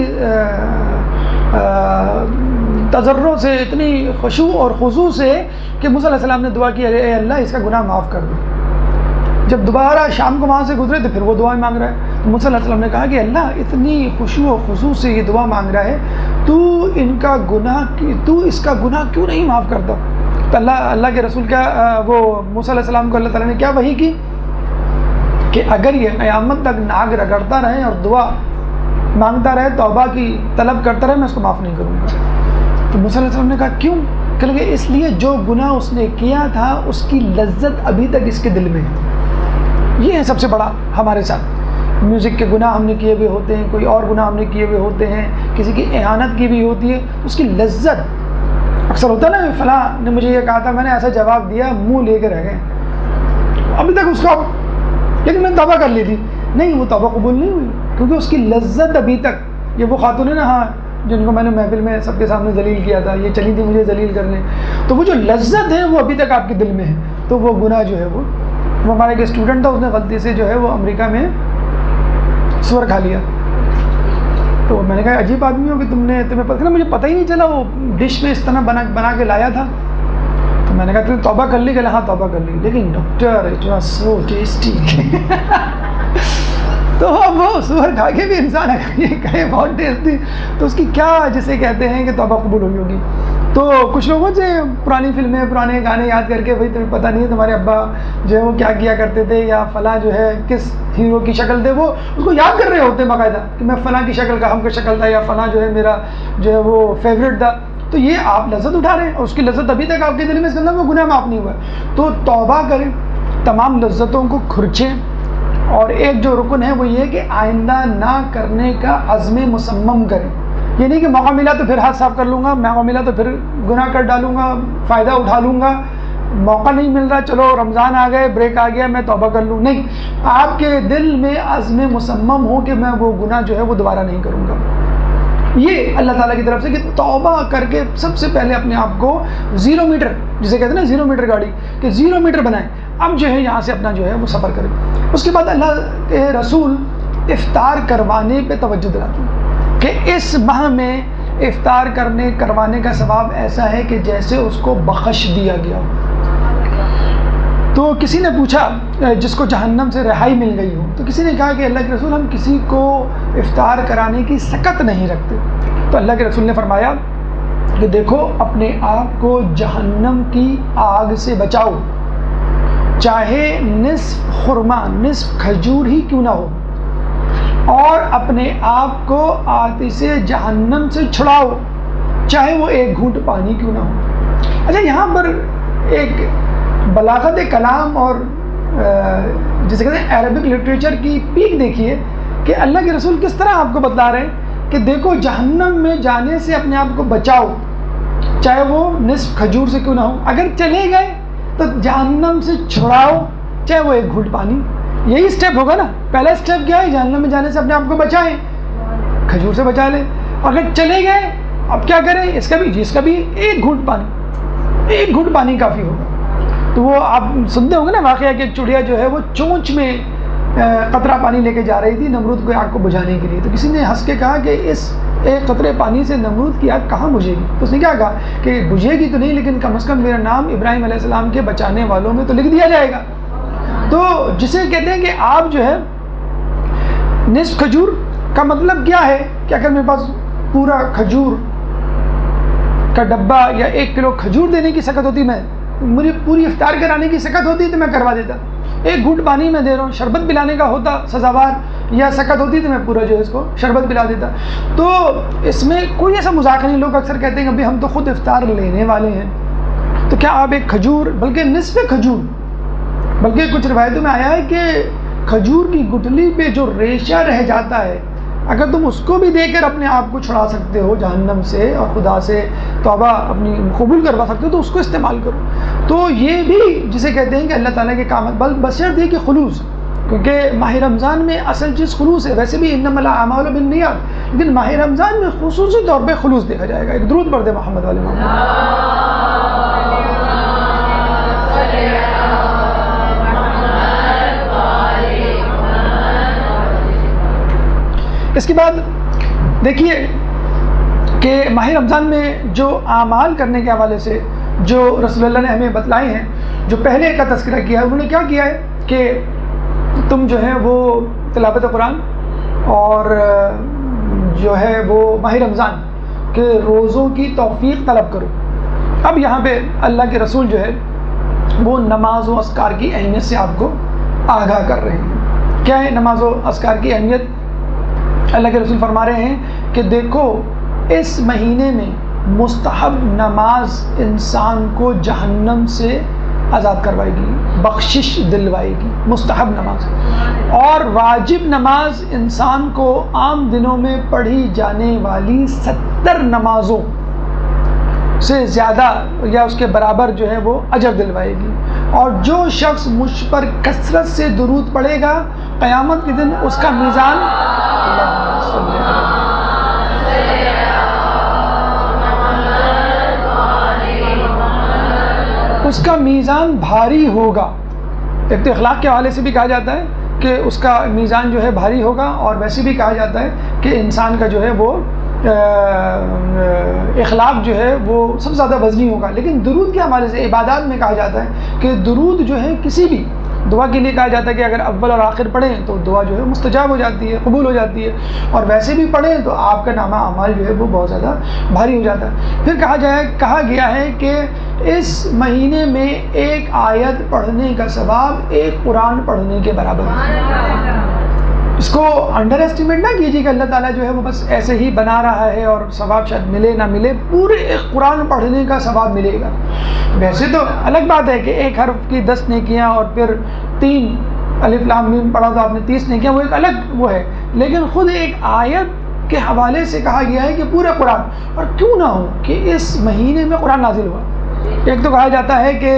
A: تضرع سے، اتنی خشوع اور خضوع سے کہ موسیٰ علیہ السلام نے دعا کی اے اللہ اس کا گناہ معاف کر دو. جب دوبارہ شام کو وہاں سے گزرے تو پھر وہ دعا مانگ رہا ہے. تو موسیٰ علیہ السلام نے کہا کہ اللہ اتنی خشوع و خضوع سے یہ دعا مانگ رہا ہے، تو ان کا گناہ تو اس کا گناہ کیوں نہیں معاف کرتا. تو اللہ اللہ کے رسول کیا وہ موسیٰ علیہ السلام کو اللہ تعالیٰ نے کیا وحی کی کہ اگر یہ قیامت تک ناک رگڑتا رہے اور دعا مانگتا رہے، توبہ کی طلب کرتا رہے، میں اس کو معاف نہیں کروں گا. تو موسیٰ علیہ السلام نے کہا کیوں؟ کہ لگے اس لیے جو گناہ اس نے کیا تھا اس کی لذت ابھی تک اس کے دل میں ہے. یہ ہے سب سے بڑا ہمارے ساتھ. میوزک کے گناہ ہم نے کیے ہوئے ہوتے ہیں، کوئی اور گناہ ہم نے کیے ہوئے ہوتے ہیں، کسی کی اہانت کی بھی ہوتی ہے، اس کی لذت اکثر ہوتا ہے نا، فلاں نے مجھے یہ کہا تھا، میں نے ایسا جواب دیا، منہ لے کے رہ گئے، ابھی تک اس کو، لیکن میں نے توبہ کر لی تھی. نہیں، وہ توبہ قبول نہیں ہوئی، کیونکہ اس کی لذت ابھی تک. یہ وہ خاتون ہے نا ہاں جن کو میں نے محفل میں سب کے سامنے ذلیل کیا تھا، یہ چلی تھی مجھے ذلیل کرنے، تو وہ جو لذت ہے وہ ابھی تک آپ کے دل میں ہے. تو وہ گناہ جو ہے وہ وہ ہمارا ایک اسٹوڈنٹ تھا، اس نے غلطی سے جو ہے وہ امریکہ میں سور کھا لیا. تو میں نے کہا عجیب آدمی ہو کہ تم نے تمہیں پتہ، مجھے پتہ ہی نہیں چلا وہ ڈش میں اس طرح بنا بنا کے لایا تھا. تو میں نے کہا تم نے توبہ کر لی؟ کہ ہاں توبہ کر لی، لیکن doctor it was so tasty. تو وہ سور کھا کے بھی انسان اگر یہ کہے بہت ٹیسٹی، تو اس کی کیا جسے کہتے ہیں کہ توبہ قبول ہوئی ہوگی. تو کچھ لوگوں سے پرانی فلمیں پرانے گانے یاد کر کے بھائی تمہیں پتہ نہیں ہے تمہارے ابا جو ہے وہ کیا کیا کرتے تھے یا فلاں جو ہے کس ہیرو کی شکل تھے، وہ اس کو یاد کر رہے ہوتے ہیں باقاعدہ کہ میں فلاں کی شکل کا ہم کا شکل تھا یا فلاں جو ہے میرا جو ہے وہ فیوریٹ تھا. تو یہ آپ لذت اٹھا رہے ہیں اور اس کی لذت ابھی تک آپ کے دل میں اس کے اندر وہ گناہ معاف نہیں ہوا ہے. تو توبہ کریں، تمام لذتوں کو کھرچیں، اور ایک جو رکن ہے وہ یہ کہ آئندہ نہ کرنے کا عزم مصمم کریں. یہ نہیں کہ موقع ملا تو پھر ہاتھ صاف کر لوں گا، موقع ملا تو پھر گناہ کر ڈالوں گا، فائدہ اٹھا لوں گا، موقع نہیں مل رہا چلو رمضان آ گئے بریک آ گیا میں توبہ کر لوں. نہیں، آپ کے دل میں عزم مصمم ہو کہ میں وہ گناہ جو ہے وہ دوبارہ نہیں کروں گا. یہ اللہ تعالیٰ کی طرف سے کہ توبہ کر کے سب سے پہلے اپنے آپ کو زیرو میٹر، جسے کہتے ہیں نا زیرو میٹر گاڑی، کہ زیرو میٹر بنائیں. اب جو ہے یہاں سے اپنا جو ہے وہ سفر کریں. اس کے بعد اللہ کے رسول افطار کروانے پہ توجہ دلاتے ہیں کہ اس ماہ میں افطار کرنے کروانے کا ثواب ایسا ہے کہ جیسے اس کو بخش دیا گیا ہو. تو کسی نے پوچھا جس کو جہنم سے رہائی مل گئی ہو، تو کسی نے کہا کہ اللہ کے رسول ہم کسی کو افطار کرانے کی سکت نہیں رکھتے. تو اللہ کے رسول نے فرمایا کہ دیکھو اپنے آپ کو جہنم کی آگ سے بچاؤ، چاہے نصف خرما نصف کھجور ہی کیوں نہ ہو، اور اپنے آپ کو آتش جہنم سے چھڑاؤ، چاہے وہ ایک گھونٹ پانی کیوں نہ ہو. اچھا یہاں پر ایک بلاغت کلام اور جسے کہتے ہیں عربک لٹریچر کی پیک دیکھیے کہ اللہ کے رسول کس طرح آپ کو بتلا رہے ہیں کہ دیکھو جہنم میں جانے سے اپنے آپ کو بچاؤ، چاہے وہ نصف کھجور سے کیوں نہ ہو. اگر چلے گئے تو جہنم سے چھڑاؤ، چاہے وہ ایک گھونٹ پانی. یہی اسٹیپ ہوگا نا. پہلا اسٹیپ کیا ہے؟ جہنم میں جانے سے اپنے آپ کو بچائیں، کھجور سے بچا لیں. اگر چلے گئے اب کیا کریں؟ اس کا بھی اس کا بھی ایک گھونٹ پانی، ایک گھونٹ پانی کافی ہوگا. تو وہ آپ سنتے ہوں گے نا واقعہ کہ ایک چڑیا جو ہے وہ چونچ میں قطرہ پانی لے کے جا رہی تھی نمرود کو آگ کو بجھانے کے لیے. تو کسی نے ہنس کے کہا کہ اس ایک قطرے پانی سے نمرود کی آگ کہاں بجھے گی؟ تو اس نے کیا کہا کہ بجھے گی تو نہیں، لیکن کم از کم میرا نام ابراہیم علیہ السلام کے بچانے والوں میں تو لکھ دیا جائے گا. تو جسے کہتے ہیں کہ آپ جو ہے نصف کھجور کا مطلب کیا ہے کہ اگر میرے پاس پورا کھجور کا ڈبہ یا ایک کلو کھجور دینے کی سکت ہوتی، میں مجھے پوری افطار کرانے کی سکت ہوتی تو میں کروا دیتا. ایک گھونٹ پانی میں دے رہا ہوں، شربت پلانے کا ہوتا سزاوار یا سکت ہوتی تو میں پورا جو ہے اس کو شربت پلا دیتا. تو اس میں کوئی ایسا مذاق نہیں. لوگ اکثر کہتے ہیں کہ ابھی ہم تو خود افطار لینے والے ہیں، تو کیا آپ ایک کھجور، بلکہ نصف کھجور، بلکہ کچھ روایتوں میں آیا ہے کہ کھجور کی گٹلی پہ جو ریشہ رہ جاتا ہے اگر تم اس کو بھی دے کر اپنے آپ کو چھڑا سکتے ہو جہنم سے اور خدا سے توبہ اپنی قبول کروا سکتے ہو تو اس کو استعمال کرو. تو یہ بھی جسے کہتے ہیں کہ اللہ تعالیٰ کے کام بل بشرط یہ کہ خلوص، کیونکہ ماہ رمضان میں اصل چیز خلوص ہے. ویسے بھی انما الاعمال بالنیات، لیکن ماہ رمضان میں خصوصی طور پہ خلوص دیکھا جائے گا. ایک درود پڑھ دے محمد والے محمد. اس کے بعد دیکھیے کہ ماہ رمضان میں جو اعمال کرنے کے حوالے سے جو رسول اللہ نے ہمیں بتلائے ہیں، جو پہلے کا تذکرہ کیا ہے، انہوں نے کیا کیا ہے کہ تم جو ہے وہ تلاوت قرآن اور جو ہے وہ ماہ رمضان کے روزوں کی توفیق طلب کرو. اب یہاں پہ اللہ کے رسول جو ہے وہ نماز و اذکار کی اہمیت سے آپ کو آگاہ کر رہے ہیں. کیا ہے نماز و اذکار کی اہمیت؟ اللہ کے رسول فرما رہے ہیں کہ دیکھو اس مہینے میں مستحب نماز انسان کو جہنم سے آزاد کروائے گی، بخشش دلوائے گی. مستحب نماز اور واجب نماز انسان کو عام دنوں میں پڑھی جانے والی ستر نمازوں سے زیادہ یا اس کے برابر جو ہے وہ اجر دلوائے گی. اور جو شخص مجھ پر کثرت سے درود پڑھے گا قیامت کے دن اس کا میزان اس کا میزان بھاری ہوگا. ایک تو اخلاق کے حوالے سے بھی کہا جاتا ہے کہ اس کا میزان جو ہے بھاری ہوگا، اور ویسے بھی کہا جاتا ہے کہ انسان کا جو ہے وہ اخلاق جو ہے وہ سب سے زیادہ وزنی ہوگا. لیکن درود کے حوالے سے عبادات میں کہا جاتا ہے کہ درود جو ہے کسی بھی دعا کے لیے کہا جاتا ہے کہ اگر اول اور آخر پڑھیں تو دعا جو ہے مستجاب ہو جاتی ہے، قبول ہو جاتی ہے، اور ویسے بھی پڑھیں تو آپ کا نامہ اعمال جو ہے وہ بہت زیادہ بھاری ہو جاتا ہے۔ پھر کہا جائے کہا گیا ہے کہ اس مہینے میں ایک آیت پڑھنے کا ثواب ایک قرآن پڑھنے کے برابر ہے۔ اس کو انڈر ایسٹیمیٹ نہ کیجیے کہ اللہ تعالیٰ جو ہے وہ بس ایسے ہی بنا رہا ہے اور ثواب شاید ملے نہ ملے، پورے ایک قرآن پڑھنے کا ثواب ملے گا۔ ویسے تو الگ بات ہے کہ ایک حرف کی دس نیکیاں اور پھر تین الف لام میم پڑھا تو آپ نے تیس نیکیاں، وہ ایک الگ وہ ہے، لیکن خود ایک آیت کے حوالے سے کہا گیا ہے کہ پورا قرآن، اور کیوں نہ ہو کہ اس مہینے میں قرآن نازل ہوا۔ ایک تو کہا جاتا ہے کہ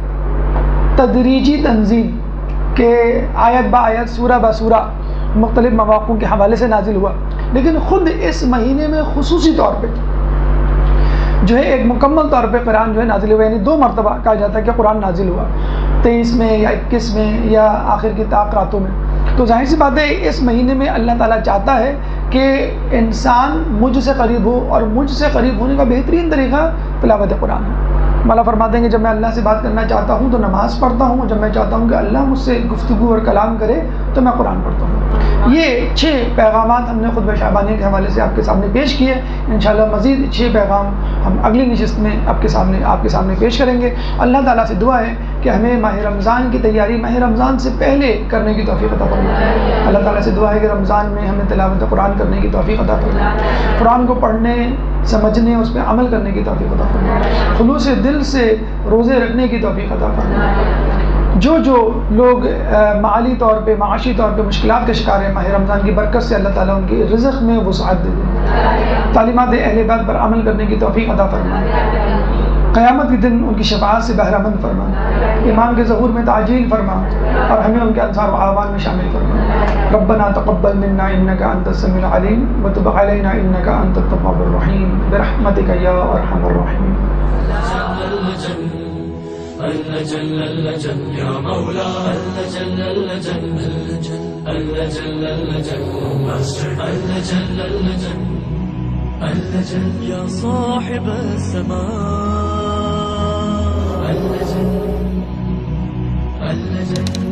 A: تدریجی تنزیل، کہ آیت با آیت سورہ با سورہ مختلف مواقع کے حوالے سے نازل ہوا، لیکن خود اس مہینے میں خصوصی طور پہ جو ہے ایک مکمل طور پہ قرآن جو ہے نازل ہوا، یعنی دو مرتبہ کہا جاتا ہے کہ قرآن نازل ہوا، تیئیس میں یا اکیس میں یا آخر کی طاق راتوں میں۔ تو ظاہر سی بات ہے اس مہینے میں اللہ تعالیٰ چاہتا ہے کہ انسان مجھ سے قریب ہو، اور مجھ سے قریب ہونے کا بہترین طریقہ تلاوت قرآن ہے۔ مولا فرماتے ہیں کہ جب میں اللہ سے بات کرنا چاہتا ہوں تو نماز پڑھتا ہوں، جب میں چاہتا ہوں کہ اللہ مجھ سے گفتگو اور کلام کرے تو میں قرآن پڑھتا ہوں۔ یہ چھ پیغامات ہم نے خطبہ شعبانیہ کے حوالے سے آپ کے سامنے پیش کیے۔ انشاءاللہ مزید چھ پیغام ہم اگلی نشست میں آپ کے سامنے آپ کے سامنے پیش کریں گے۔ اللہ تعالیٰ سے دعا ہے کہ ہمیں ماہ رمضان کی تیاری ماہ رمضان سے پہلے کرنے کی توفیق عطا فرمائے۔ اللہ تعالیٰ سے دعا ہے کہ رمضان میں ہمیں تلاوت قرآن کرنے کی توفیق عطا فرمائے، قرآن کو پڑھنے، سمجھنے، اس پہ عمل کرنے کی توفیق عطا فرمائے، خلوص دل سے روزے رکھنے کی توفیق عطا فرمائے۔ جو جو لوگ مالی طور پہ، معاشی طور پہ مشکلات کا شکار ہیں، ماہ رمضان کی برکت سے اللہ تعالیٰ ان کے رزق میں وسعت دے دے، تعلیمات اہل بیت پر عمل کرنے کی توفیق عطا فرمائے، قیامت کے دن ان کی شفاعت سے بہرہ مند فرما، ایمان کے ظہور میں تعجیل فرما، اور ہمیں ان کے انصار و اعوان میں شامل فرما۔ ربنا تقبل منا انك انت السميع العليم وتب علينا انك انت التواب الرحيم برحمتك يا ارحم الراحمين۔
B: اللجن اللجن يا مولا اللجن اللجن اللجن اللجن اللجن اللجن اللجن يا صاحب السماء اللجن اللجن